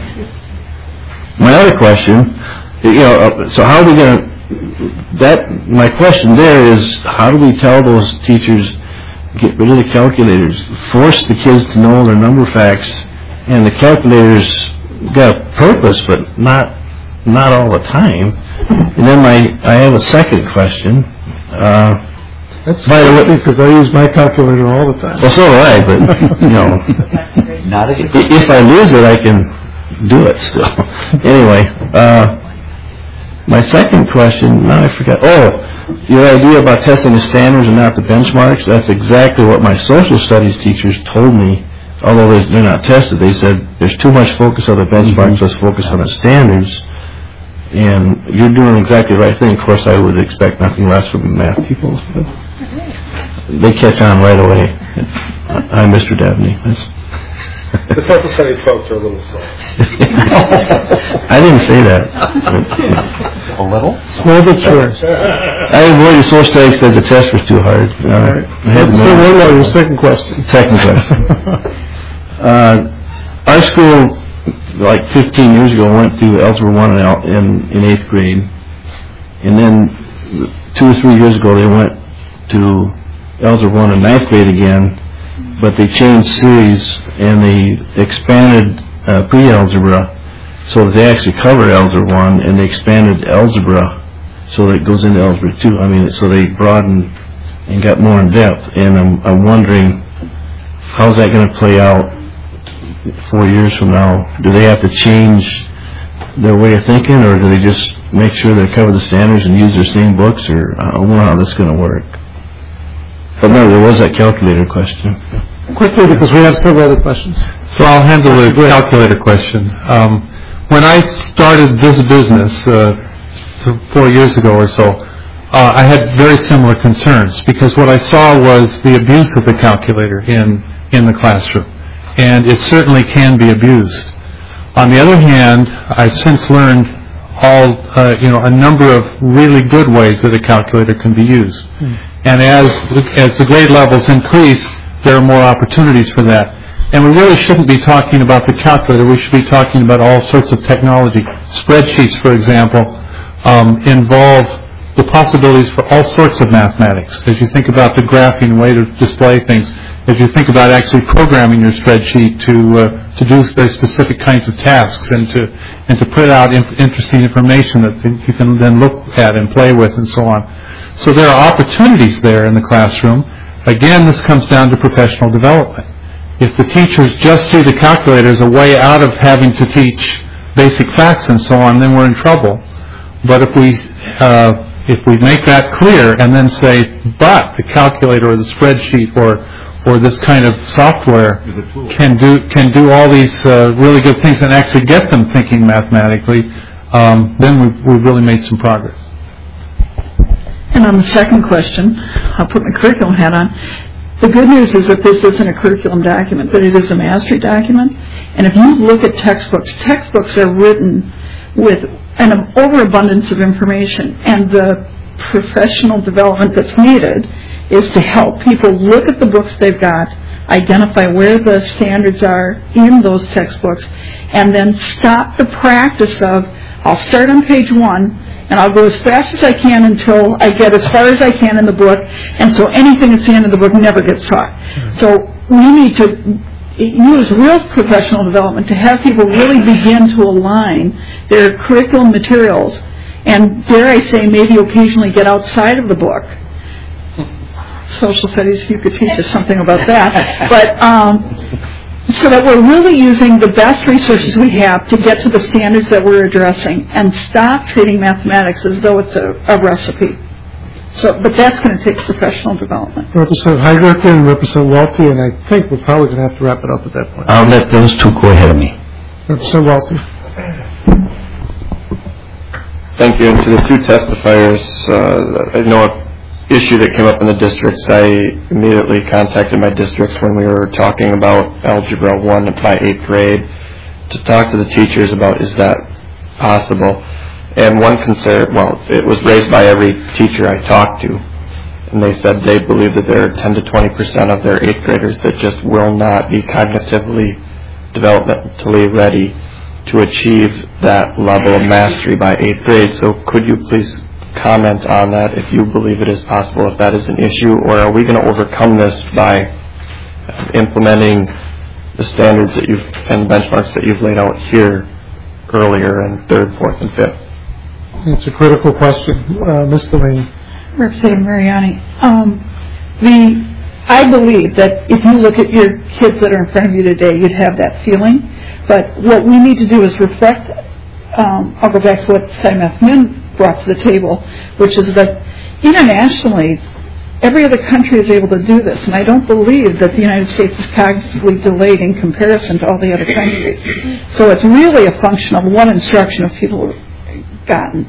my other question, so how are we going to, my question there is, how do we tell those teachers, get rid of the calculators, force the kids to know their number facts, and the calculators got a purpose, but not all the time. And then I have a second question. That's funny, because I use my calculator all the time. Well, so do I, but, Not if I lose it, I can do it still. Anyway, my second question, now I forgot. Oh, your idea about testing the standards and not the benchmarks, that's exactly what my social studies teachers told me. Although they're not tested, they said there's too much focus on the benchmarks, let's focus on the standards. And you're doing exactly the right thing. Of course, I would expect nothing less from math people, but they catch on right away. I'm Mr. Dabney. The social studies folks are a little slow. I didn't say that. A little? Slow but sure. I avoided social studies because the test was too hard. So your second question. Second question. Our school like 15 years ago, went through Algebra 1 in 8th grade. And then 2 or 3 years ago, they went to Algebra 1 in 9th grade again, but they changed series and they expanded pre-algebra so that they actually cover Algebra 1, and they expanded algebra so that it goes into Algebra 2. I mean, so they broadened and got more in depth. And I'm wondering, how's that going to play out 4 years from now? Do they have to change their way of thinking, or do they just make sure they cover the standards and use their same books, or I don't know how this is going to work. But no, there was that calculator question. Quickly, because we have several other questions. So I'll handle the calculator question. When I started this business 4 years ago or so, I had very similar concerns, because what I saw was the abuse of the calculator in the classroom, and it certainly can be abused. On the other hand, I've since learned a number of really good ways that a calculator can be used. And as the grade levels increase, there are more opportunities for that. And we really shouldn't be talking about the calculator. We should be talking about all sorts of technology. Spreadsheets, for example, involve the possibilities for all sorts of mathematics. As you think about the graphing way to display things, as you think about actually programming your spreadsheet to do very specific kinds of tasks and to print out interesting information that you can then look at and play with and so on. So there are opportunities there in the classroom. Again, this comes down to professional development. If the teachers just see the calculator as a way out of having to teach basic facts and so on, then we're in trouble. But if we make that clear and then say, but the calculator or the spreadsheet or this kind of software can do all these really good things and actually get them thinking mathematically, then we've really made some progress. And on the second question, I'll put my curriculum hat on. The good news is that this isn't a curriculum document, but it is a mastery document. And if you look at textbooks are written with an overabundance of information, and the professional development that's needed is to help people look at the books they've got, identify where the standards are in those textbooks, and then stop the practice of, I'll start on page 1, and I'll go as fast as I can until I get as far as I can in the book, and so anything that's the end of the book never gets taught. So we need to use real professional development to have people really begin to align their curriculum materials, and dare I say, maybe occasionally get outside of the book. Social studies, you could teach us something about that. But so that we're really using the best resources we have to get to the standards that we're addressing, and stop treating mathematics as though it's a recipe. But that's going to take professional development. Representative Heidrich and Representative Welty, and I think we're probably going to have to wrap it up at that point. I'll let those two go ahead of me. Representative Welty. Thank you. And to the two testifiers, I know an issue that came up in the districts. I immediately contacted my districts when we were talking about Algebra 1 by 8th grade to talk to the teachers about, is that possible? And one concern, it was raised by every teacher I talked to, and they said they believe that there are 10 to 20% of their 8th graders that just will not be cognitively, developmentally ready to achieve that level of mastery by 8th grade. So could you please comment on that, if you believe it is possible, if that is an issue, or are we going to overcome this by implementing the standards that and benchmarks that you've laid out here earlier in 3rd, 4th, and 5th? It's a critical question. Ms. Delaney. Representative Mariani, I believe that if you look at your kids that are in front of you today, you'd have that feeling. But what we need to do is reflect. I'll go back to what SciMath Min brought to the table, which is that internationally, every other country is able to do this, and I don't believe that the United States is cognitively delayed in comparison to all the other countries. So it's really a function of what instruction have people gotten.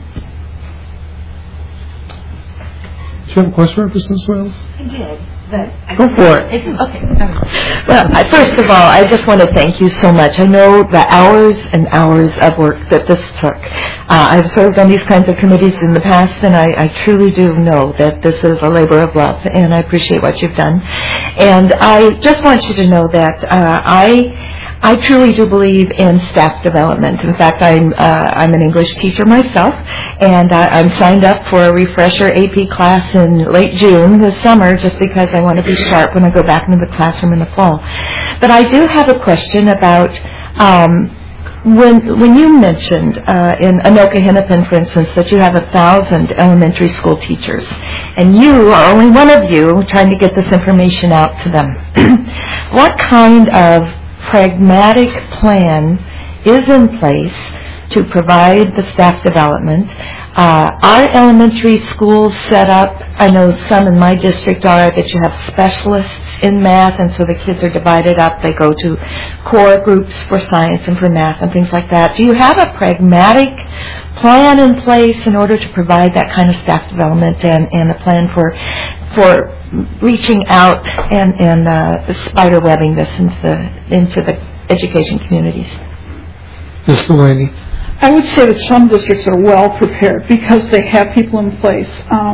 Do you have a question, Representative Swales? I did. But go for it. Okay. Well, first of all, I just want to thank you so much. I know the hours and hours of work that this took. I've served on these kinds of committees in the past, and I truly do know that this is a labor of love, and I appreciate what you've done. And I just want you to know that I truly do believe in staff development. In fact, I'm an English teacher myself, and I'm signed up for a refresher AP class in late June this summer just because I want to be sharp when I go back into the classroom in the fall. But I do have a question about when you mentioned in Anoka Hennepin, for instance, that you have 1,000 elementary school teachers, and you are only one of you trying to get this information out to them. What kind of pragmatic plan is in place to provide the staff development? Are elementary schools set up? I know some in my district are, that you have specialists in math, and so the kids are divided up. They go to core groups for science and for math and things like that. Do you have a pragmatic plan in place in order to provide that kind of staff development and a plan for reaching out and spider webbing this into the education communities? Ms. Delaney. I would say that some districts are well prepared because they have people in place.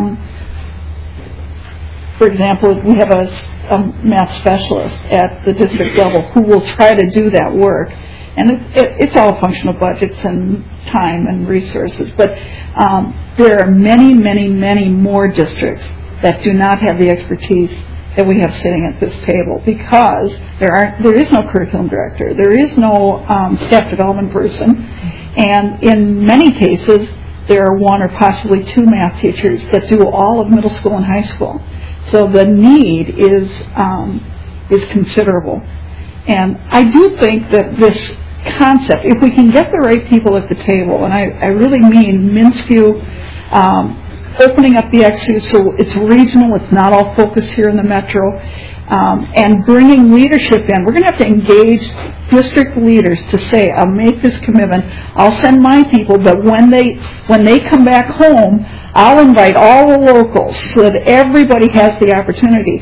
For example, we have a math specialist at the district level who will try to do that work. And it's all a function of budgets and time and resources. But there are many, many, many more districts that do not have the expertise that we have sitting at this table because there is no curriculum director, there is no staff development person, and in many cases there are one or possibly two math teachers that do all of middle school and high school. So the need is considerable. And I do think that this concept, if we can get the right people at the table, and I really mean Minskew, opening up the XU so it's regional, it's not all focused here in the metro, and bringing leadership in. We're going to have to engage district leaders to say, I'll make this commitment, I'll send my people, but when they come back home, I'll invite all the locals so that everybody has the opportunity.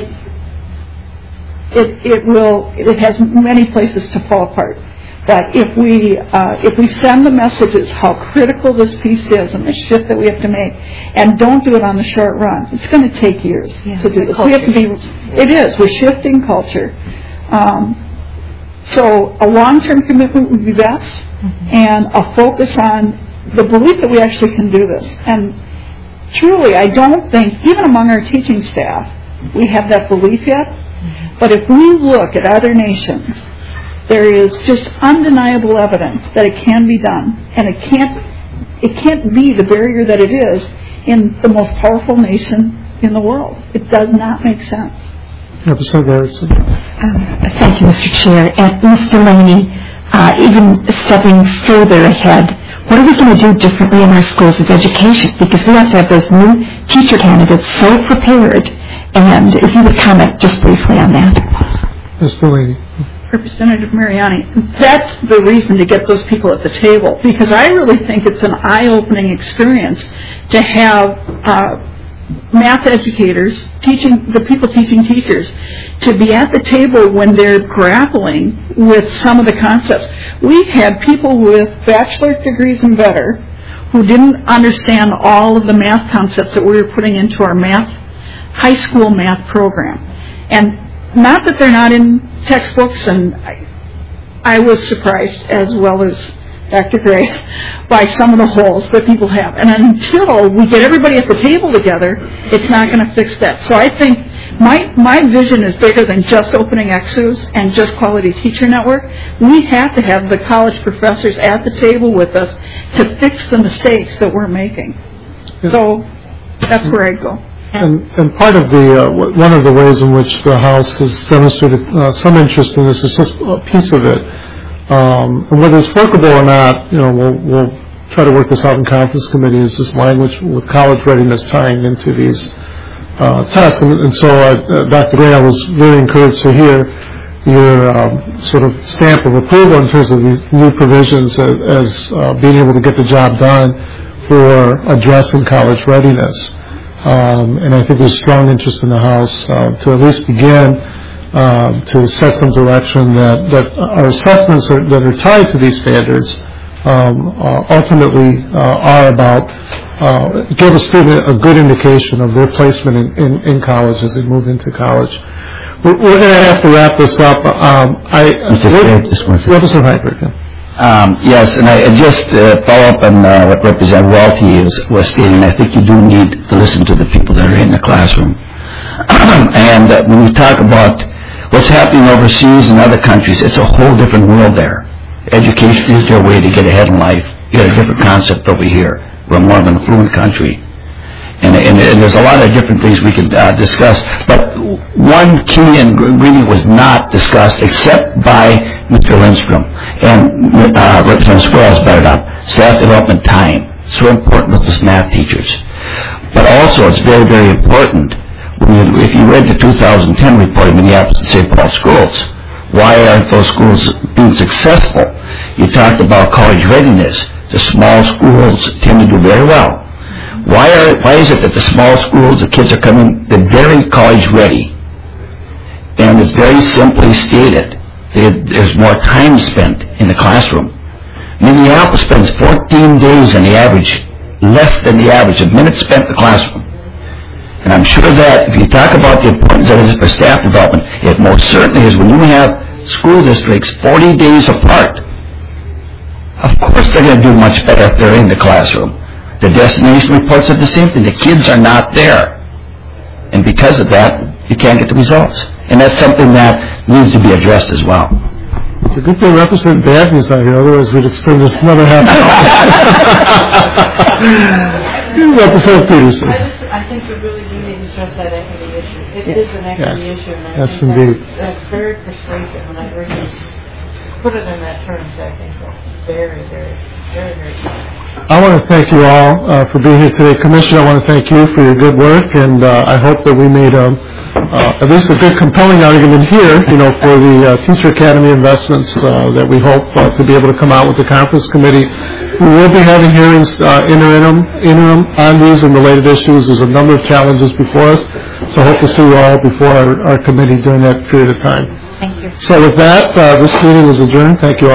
It has many places to fall apart. But if we send the messages how critical this piece is and the shift that we have to make, and don't do it on the short run, it's going to take years to do this. We have to be. It is. We're shifting culture. So a long-term commitment would be best, and a focus on the belief that we actually can do this. And truly, I don't think even among our teaching staff we have that belief yet. But if we look at other nations, there is just undeniable evidence that it can be done, and it can't be the barrier that it is in the most powerful nation in the world. It does not make sense. Representative Erickson. Thank you, Mr. Chair. And Ms. Delaney, even stepping further ahead, what are we going to do differently in our schools of education? Because we have to have those new teacher candidates so prepared. And if you would comment just briefly on that. Ms. Delaney. Representative Mariani, that's the reason to get those people at the table, because I really think it's an eye-opening experience to have math educators the people teaching teachers to be at the table when they're grappling with some of the concepts. We've had people with bachelor's degrees and better who didn't understand all of the math concepts that we were putting into our high school math program. And not that they're not in textbooks, and I was surprised, as well as Dr. Gray, by some of the holes that people have. And until we get everybody at the table together, it's not going to fix that. So I think my vision is bigger than just opening XUs and just Quality Teacher Network. We have to have the college professors at the table with us to fix the mistakes that we're making. So that's where I'd go. And part of one of the ways in which the House has demonstrated some interest in this is just a piece of it. And whether it's workable or not, we'll try to work this out in conference committee, is this language with college readiness tying into these tests. And so, Dr. Gray, I was very encouraged to hear your sort of stamp of approval in terms of these new provisions as being able to get the job done for addressing college readiness. And I think there's strong interest in the House to at least begin to set some direction that our assessments that are tied to these standards ultimately are about give a student a good indication of their placement in college as they move into college. We're going to have to wrap this up. Representative Heiberg. Yes, and I just follow up on what Representative Walty was stating. I think you do need to listen to the people that are in the classroom. And when we talk about what's happening overseas in other countries, it's a whole different world there. Education is their way to get ahead in life. You got a different concept over here. We're more of an affluent country. And there's a lot of different things we can discuss. But one key ingredient was not discussed except by Mr. Lindstrom. And Representative Squirrels brought it up. Staff development time. So important with those math teachers. But also it's very, very important. If you read the 2010 report of Minneapolis and St. Paul schools, why aren't those schools being successful? You talked about college readiness. The small schools tend to do very well. Why is it that the small schools, the kids are coming, they're very college ready? And it's very simply stated. There's more time spent in the classroom. Minneapolis spends 14 days on the average, less than the average of minutes spent in the classroom. And I'm sure that if you talk about the importance that it is for staff development, it most certainly is when you have school districts 40 days apart. Of course they're going to do much better if they're in the classroom. The destination reports are the same thing. The kids are not there. And because of that, you can't get the results. And that's something that needs to be addressed as well. It's a good thing Representative Bagby's not here, otherwise we'd extend this another half hour. Representative Peterson. I think we really do need to stress that equity issue. It is an equity issue, and I think indeed. That's very persuasive, and I heard you put it in that terms. I think that's very, very, very, very good. I want to thank you all for being here today. Commissioner, I want to thank you for your good work, and I hope that we made at least a good, compelling argument here, for the Teacher Academy investments that we hope to be able to come out with the conference committee. We will be having hearings interim on these and related issues. There's a number of challenges before us, so I hope to see you all before our committee during that period of time. Thank you. So with that, this meeting is adjourned. Thank you all.